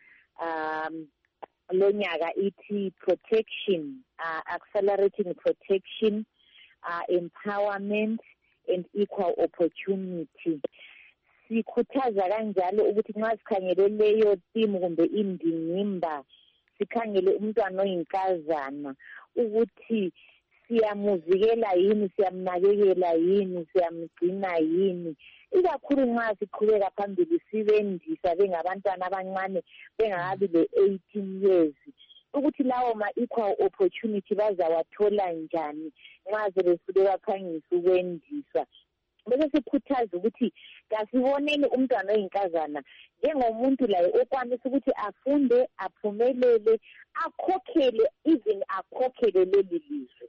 lonyaka ithi protection, accelerating protection, empowerment and equal opportunity. Sikhuthaza kanjalo ukuthi nxa sikhangele leyo theme kumbe indingimba sikhangele umntwana oyinkazana ukuthi siyamuzikela yini, siyamnakekela yini, siyamgcina yini, ikakhulu nxa siqhubeka phambili sibendisa bengabantwana abancane bengakabi le-18 years, ukuthi lawo ma-equal opportunity bazawathola njani nxa sebefike baphangisa ukwendiswa. Bese sikhuthaza ukuthi kasiboneni umntwana oyinkazana njengomuntu laye okwanisa ukuthi afunde, aphumelele, akhokhele, even akhokhele leli lizwe.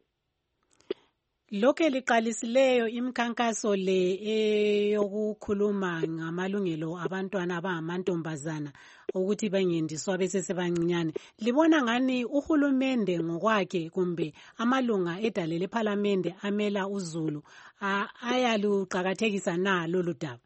Lokho liqalisileyo imikhankaso le eyokukhuluma ngamalungelo abantwana abangamantombazana ukuthi bangendiswa besesebancinyane. Libona ngani uhulumende ngokwakhe kumbe amalunga edale lephalamende amela uzulu ayaluqakathekisa na lolu daba?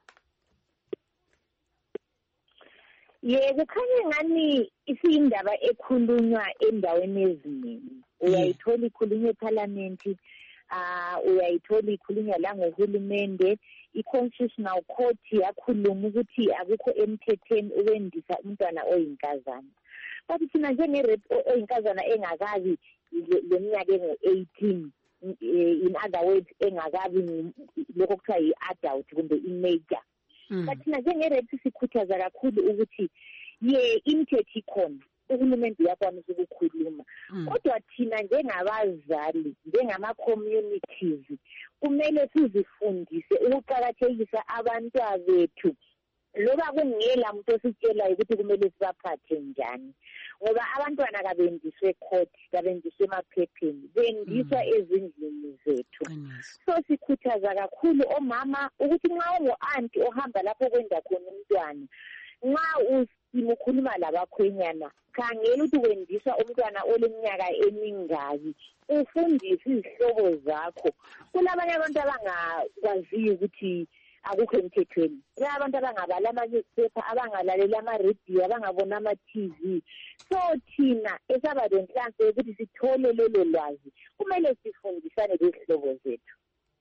Yebo, kukhanya ngani isindaba ekhulunywa endaweni eziningi. Uyayithola ikhulunywa ephalamenti, uyayithola ikhulunywa la ngohulumende, i-Constitutional Court yakhuluma ukuthi akukho emthethweni ukwendisa umntwana oyinkazana. But thina oyinkazana engakabi leminyaka engu-18, in other words engakabi lokho kuthiwa yi-adult kumbe i-major. But thina njengerep sikhuthaza kakhulu ukuthi imithetho ikhona, uhulumende uyakwanisa ukukhuluma, kodwa thina njengabazali, njengama-communities kumele sizifundise ukuqakathekisa abantwana bethu, loba kungela muntu ositshelayo ukuthi kumele sibaphathe njani, ngoba abantwana kabendiswe court, kabendiswe emaphepheni, bendiswa ezindlini zethu. So sikhuthaza kakhulu omama ukuthi nxa ungu-anti ohamba lapho kwenda khona umntwana, nxa ukhuluma labakhwenyana, khangela ukuthi wendiswa umntwana oleminyaka emingaki, ufundise izihlobo zakho. Kulabanye abantu abangakwaziyo ukuthi akukho emthethweni, abantu abangabala ama-newspaper, abangalaleli ama-radio, abangabona ama-TV. So thina esabalenhlanhla yokuthi sithole lelo lwazi, kumele sifundisane lezihlobo zethu.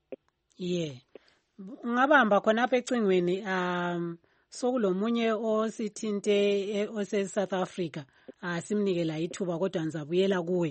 Ungabamba khonapha ecingweni sokulomunye osithinte ose-South Africa, simnikela ithuba kodwa ngizabuyela kuwe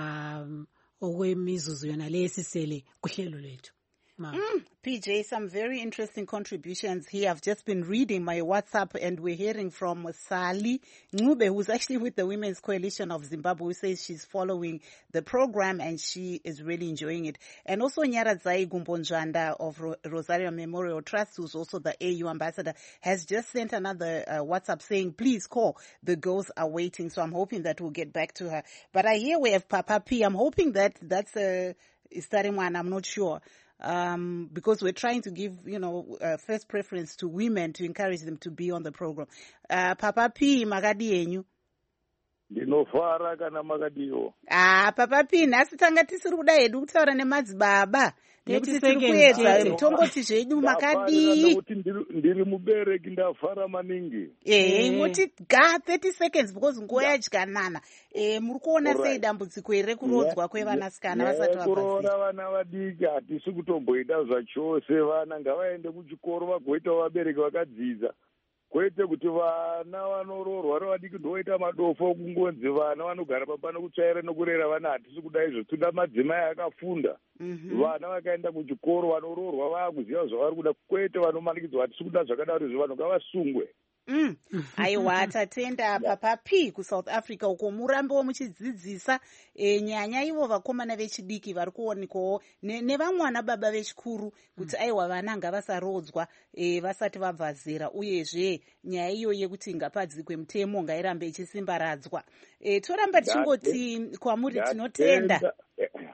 okwemizuzu yona le esisele kuhlelo lethu. PJ, some very interesting contributions here. I've just been reading my WhatsApp and we're hearing from Sali Ngube, who's actually with the Women's Coalition of Zimbabwe, who says she's following the program and she is really enjoying it. And also Nyaradzai Gumbonjanda of Rosario Memorial Trust, who's also the AU ambassador, has just sent another WhatsApp saying, please call, the girls are waiting. So I'm hoping that we'll get back to her. But I hear we have Papa P. I'm hoping that that's starting one. I'm not sure. Because we're trying to give, first preference to women to encourage them to be on the program. Papa P, magadi yenyu. Ndinofara kana magadiyo. Papa P, nasi tanga tisiri kuda hedu kutaura nemadzibaba. Nekuti tiri kuedza tongoti zvedu makadi. Ndiri mubereki ndafara maningi. Ingoti 30 seconds because nguva yadyanana. Muri kuona sei dambudziko ere kurodzwa kwevanasikana vasati vabva. Kuroora vana vadiki hatisi kutomboita zvachose, vana ngavaende kuchikoro vagoita vabereki vakadzidza. Kwete kuti vana vanoroorwa vadiki ndoita madofo kungonzi vana vanogara pamba nokutsvaira nokurera vana hatisi kuda izvo. Toda madzimai akafunda. Vana vakaenda kuchikoro vanoroorwa vakuziva zvavari kuda, kwete vanomanikidzwa hatisi kuda zvakadaro izvo, vanhu ngavasungwe. Aiwa, tatenda Papa P kuSouth Africa uko murambo muchidzidzisa nyanya ivo vakomana vechidiki vari kuonekwawo nevamwana baba vechikuru kuti aiwa vana ngavasarodzwa vasati vabva zera, uyezve nyaya iyo yekuti ngapadzikwe mutemo ngairambe ichisimbaradzwa. Toramba tichingoti kwamuri tinotenda.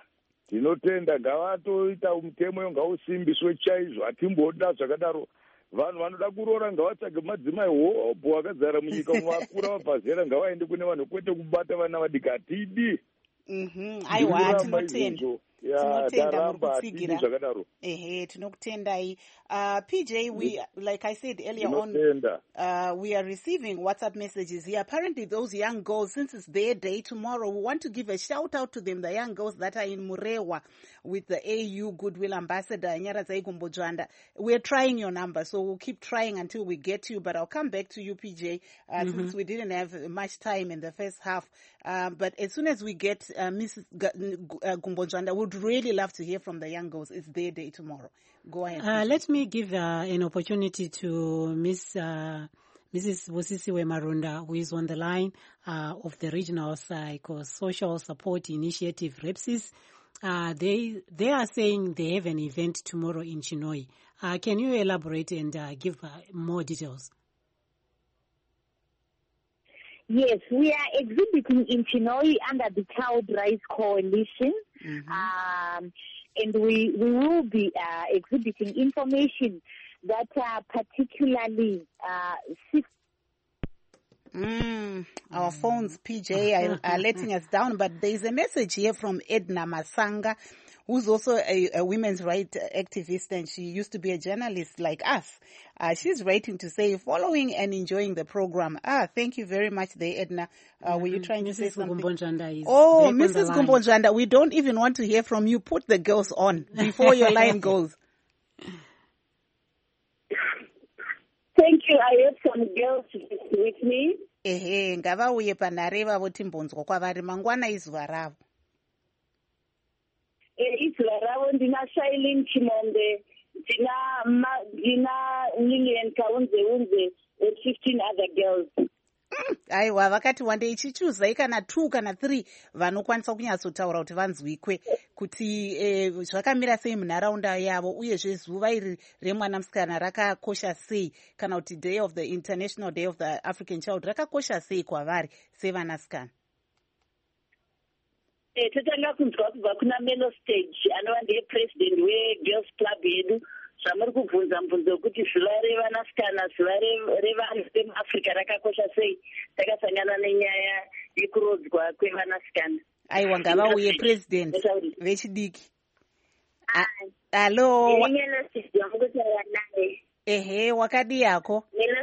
Tinotenda ngavatoita mutemo ngausimbiswe chaizvo, hatimboda zvakadaro. vanhu vanoda kuroora ngavatsvage madzimai hobho akadzara munyika vakura vabva zera ngavaende kune vanhu kwete kubata vana vadiki hatidi. Aiwa, tinotenda muri kutsigira. Zvakadaro. Tinokutendai. PJ, we, like I said earlier on, we are receiving WhatsApp messages here. Apparently those young girls, since it's their day tomorrow, we want to give a shout out to them, the young girls that are in Murewa with the AU Goodwill Ambassador, Nyarazai Gumbojanda. We're trying your number, so we'll keep trying until we get to you, but I'll come back to you, PJ, since we didn't have much time in the first half. But as soon as we get Mrs. Gumbojanda, we'd really love to hear from the young girls. It's their day tomorrow. Go ahead. Let me give an opportunity to Mrs. Busisiwe Marunda, who is on the line of the Regional Psychosocial Support Initiative, REPSIS. They are saying they have an event tomorrow in Chinhoyi. Can you elaborate and give more details? Yes, we are exhibiting in Chinhoyi under the Child Rights Coalition. And we will be exhibiting information that particularly our phones, PJ, are letting us down, but there is a message here from Edna Masanga, who's also a women's rights activist, and she used to be a journalist like us. She's writing to say, following and enjoying the program. Thank you very much there, Edna. Were you trying to say something? Mrs. Gumbonjanda, we don't even want to hear from you. Put the girls on before your line goes. Thank you. I have some girls with me. Ngavauye panhare vavo timbonzwa kwavari mangwana izuva ravo. Izuva ravo ndina Shailin Chimombe, ndina Lillian Kaunze and 15 other girls. Aiwa, vakati wandei chichuzai kana 2 kana 3 vanokwanisa kunyatsotaura kuti vanzwikwe kuti zvakamira sei munharaunda yavo, uyezve zuva iri remwana musikana rakakosha sei, kana kuti the International Day of the African Child rakakosha sei kwavari sevanasikana. Totanga kunzwa kubva kuna Melo Stage anova ndiye president weGirls Club yedu. Zvamuri kubvunza mubvunzo wekuti zuva revanasikana, zuva revanhu vemuAfrica rakakosha sei, takasangana nenyaya yekurodzwa kwevanasikana. Aiwa, ngavauye president vechidiki. Halo. Melo Stage wamukutaura naye. Wakadi yako?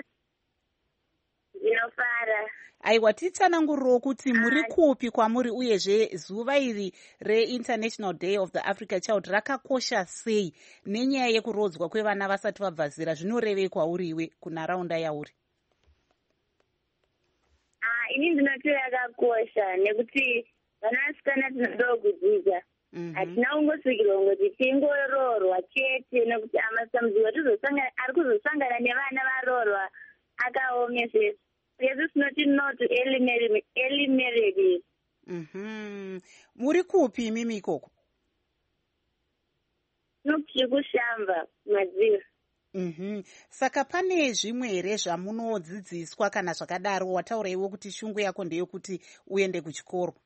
Ndinofara. Aiwa, titsananguriro kuti muri kupi kwamuri, uyezve zuva iri reInternational Day of the African Child rakakosha sei nenyaya yekurodzwa kwevana vasati vabva zera, zvinorevei kwauri iwe kunharaunda yauri? Ini ndinoti yakakosha nekuti vanasikana tinoda kudzidza. Hatina kungosvikirwa ngoti tingoroorwa chete nekuti amasamziwa ari kuzosangana nevana varoorwa akaomesesa. Yes, it's not early marriage. Muri kupi mimi ikoko? Nokushamba madziva. Saka pane zvimwe here zvamunodzidziswa kana zvakadaro? Wataura iwe kuti shungu yako ndeyekuti uende kuchikoro.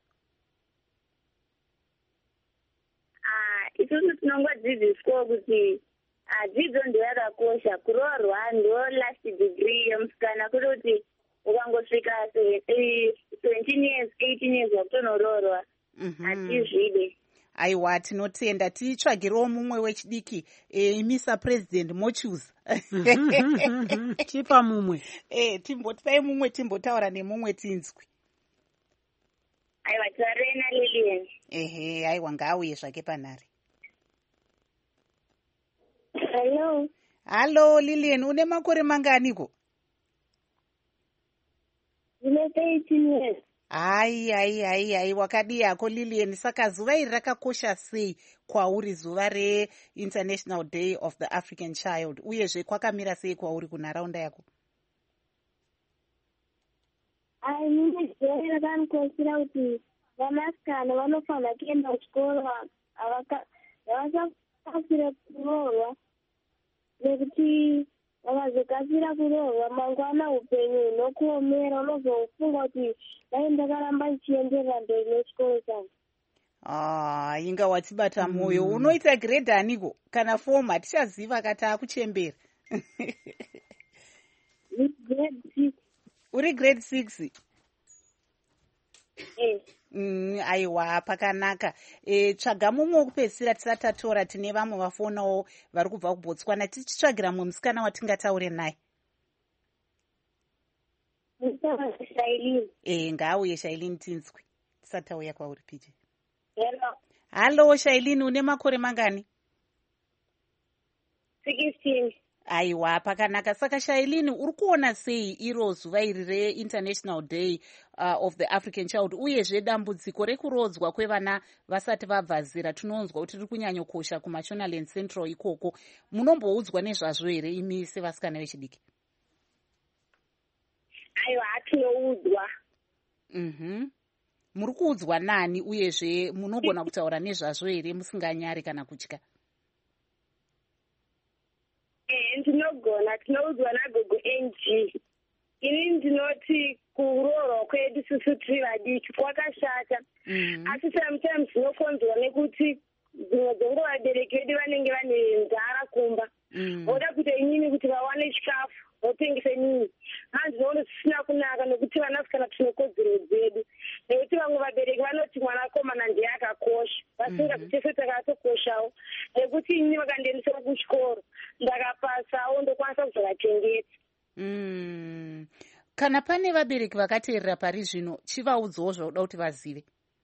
Isusu tinongodzidziswa kuti dzidzo ndiyo yakakosha, kuroorwa ndo last degree yemusikana, kuti ukangosvika 17 years 18 years wakutonoroorwa hatizvide. Aiwa, tinotenda. Titsvagirawo mumwe wechidiki, imisa president mochuza. Chipa mumwe. Timbotai mumwe, timbotaura nemumwe tinzwi. Aiwa, taurei naLillian. Aiwa, ngaauye zvake panhare. Hello Lillian, une makore manganiko? Ndine 18 years. Ai, wakadi yako Lillian. Saka zuva iri rakakosha sei kwauri, zuva reInternational Day of the African Child, uyezve kwakamira sei kwauri kunharaunda yako? Mine zuva rakanikoshera kuti vanasikana vanofanira kuenda kuchikoro, havasakasira kuroorwa, nekuti vakazokasira kuroorwa mangwana upenyu hunokuomera, unozofunga kuti dai ndakaramba ndichienderera mberi nechikoro changu. Inga watibata moyo. Unoita grade aniko kana form? Hatichaziva kati akuchembera. grade 6. Uri grade 6? Aiwa, pakanaka. Tsvaga mumwe wekupedzisira tisati tatora, tine vamwe vafonawo vari kubva kuBotswana. Tichitsvagira mumwe musikana watingataure naye. Ngaauye Shailini tinzwi. Tisati tauya kwauri PJ. Halo Shailini, une makore mangani? 16. Aiwa, pakanaka. Saka Shailini, uri kuona sei iro zuva iri reInternational Day of the African Child, uyezve dambudziko rekurodzwa kwevana vasati vabva zera? Tinonzwa kuti riri kunyanyokosha kuMashonaland Central ikoko. Munomboudzwa nezvazvo here imi sevasikana vechidiki? Aiwa, tinoudzwa. Muri kuudzwa nani, uyezve munogona kutaura nezvazvo here musinganyari kana kutya? Ndinogona, tinoudzwa nagogo NG. Ini ndinoti kuroorwa kwedu susu tiri vadiki kwakashata, asi sometimes zvinokonzerwa nekuti dzimwe dzenguva vabereki vedu vanenge vane nzara kumba, voda kuita inini kuti vawane chikafu votengese nini. Handinoona zvisina kunaka, nekuti vanasikana tine kodzero dzedu, nekuti vamwe vabereki vanoti mwanakomana ndiye akakosha, vasinga kuti tese takatokoshawo, nekuti inini vakandiendesera kuchikoro ndakapasawo ndokwanisa kuzovachengeta. Kana pane vabereki vakateerera pari zvino, chivaudzawo zvauda kuti vazive.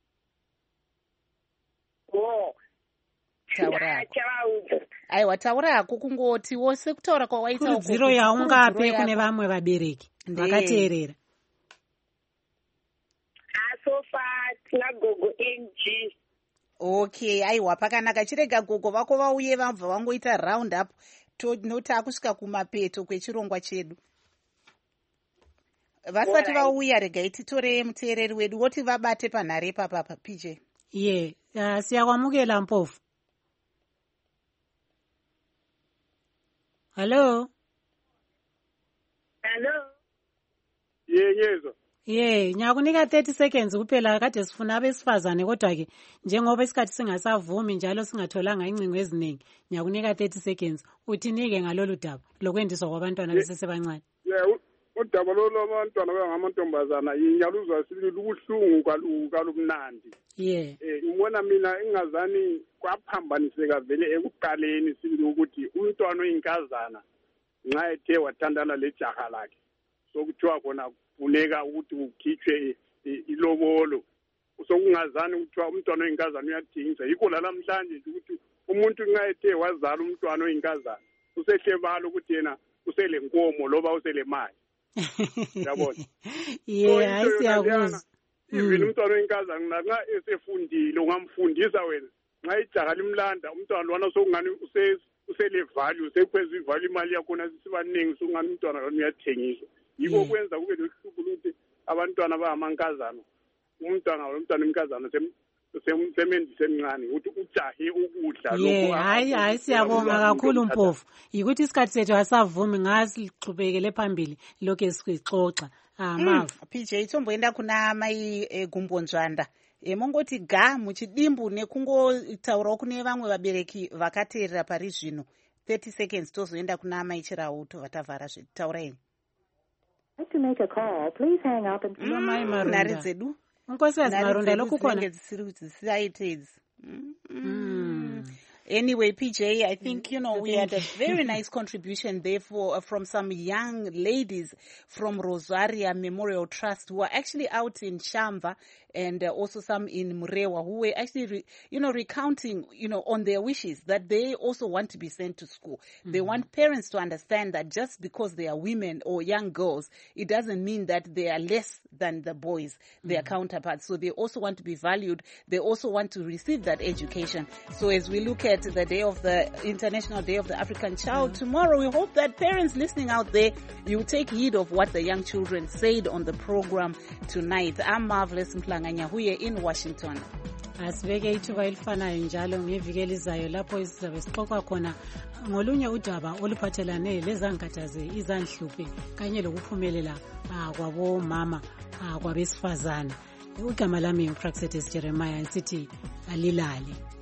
Aiwa, taura hako, kungoti wose kutaura kwawaita kurudziro yaungape kune vamwe vabereki vakateerera. Sofa tina gogo NG. Okay, aiwa, pakanaka. Chirega gogo vako vauye vabva vangoita round up, takusvika kumapeto kwechirongwa chedu. Vasati vauya, regai titore muteereri wedu woti vabate panhare papapa PJ. Siyakwamukela Mpofu. Hello. Nyakunika 30 seconds kuphela, kade sifuna abesifazane kodwa ke njengoba isikhathi singasavumi njalo singatholanga ingcingo eziningi, nyakunika 30 seconds uthinike ngalolu daba lokwendiswa kwabantwana besesebancane. Udaba lolu abantwana bangamantombazana inyaluzwa sibili lubuhlungu kalumnandi. Ngibona mina ingazani kwaphambaniseka vele ekuqaleni sibili ukuthi umntwana oyinkazana nxa ethe wathandana lejaha lakhe sokuthiwa khona funeka ukuthi ukhitshwe ilobolo, sokungazani kuthiwa umntwana oyinkazana uyathengiswa. Yikho lalamhlanje ukuthi umuntu nxa ethe wazala umntwana oyinkazana usehlebala ukuthi yena uselenkomo loba uselemali. Yabona? Hayi siyakuzwa. Even umntwana oyinkazana nxa esefundile ungamfundisa wena, nxa ijaha limlanda umntwana lwana sokungani uselevalue, sekweza ivalue imali yakhona sisibaningi, sokungani umntwana lwana uyathengiswa. Yikho kwenza kube lohlupho ukuthi abantwana bangamankazana, umntwana oyinkazana semendi semncane ukuthi ujahe ukudla lokho. Hayi siyabonga kakhulu Mpofu, yikuthi isikhathi sethu asavumi, ngasixhubekele phambili lokho esixoxa. PJ, tomboenda kuna mai Gumbonzvanda. Mongoti ga muchidimbu nekungotaurawo kune vamwe vabereki vakateerera pari zvino. 30 seconds tozoenda kuna mai Chirauto vatavhara zvedu. Tauraini. To make a call, please hang up and nari dzedu Nkosikazi Maronda lokukona Anyway, PJ, I think, we had a very nice contribution there from some young ladies from Rosaria Memorial Trust who are actually out in Shamva and also some in Murewa who were actually, recounting, on their wishes that they also want to be sent to school. Mm-hmm. They want parents to understand that just because they are women or young girls, it doesn't mean that they are less than the boys, their counterparts. So they also want to be valued. They also want to receive that education. So as we look at the day of the International Day of the African Child tomorrow, we hope that parents listening out there, you take heed of what the young children said on the program tonight. I'm Marvelous Mhlanganya Huye in Washington. Asibeke ithuba elifanayo njalo ngeviki elizayo lapho sizabe sixoxa khona ngolunye udaba oluphathelane lezankathaze izanhluphe kanye lokuphumelela kwabomama kwabesifazana. Igama lami uPraxetes Jeremiah sithi alilale.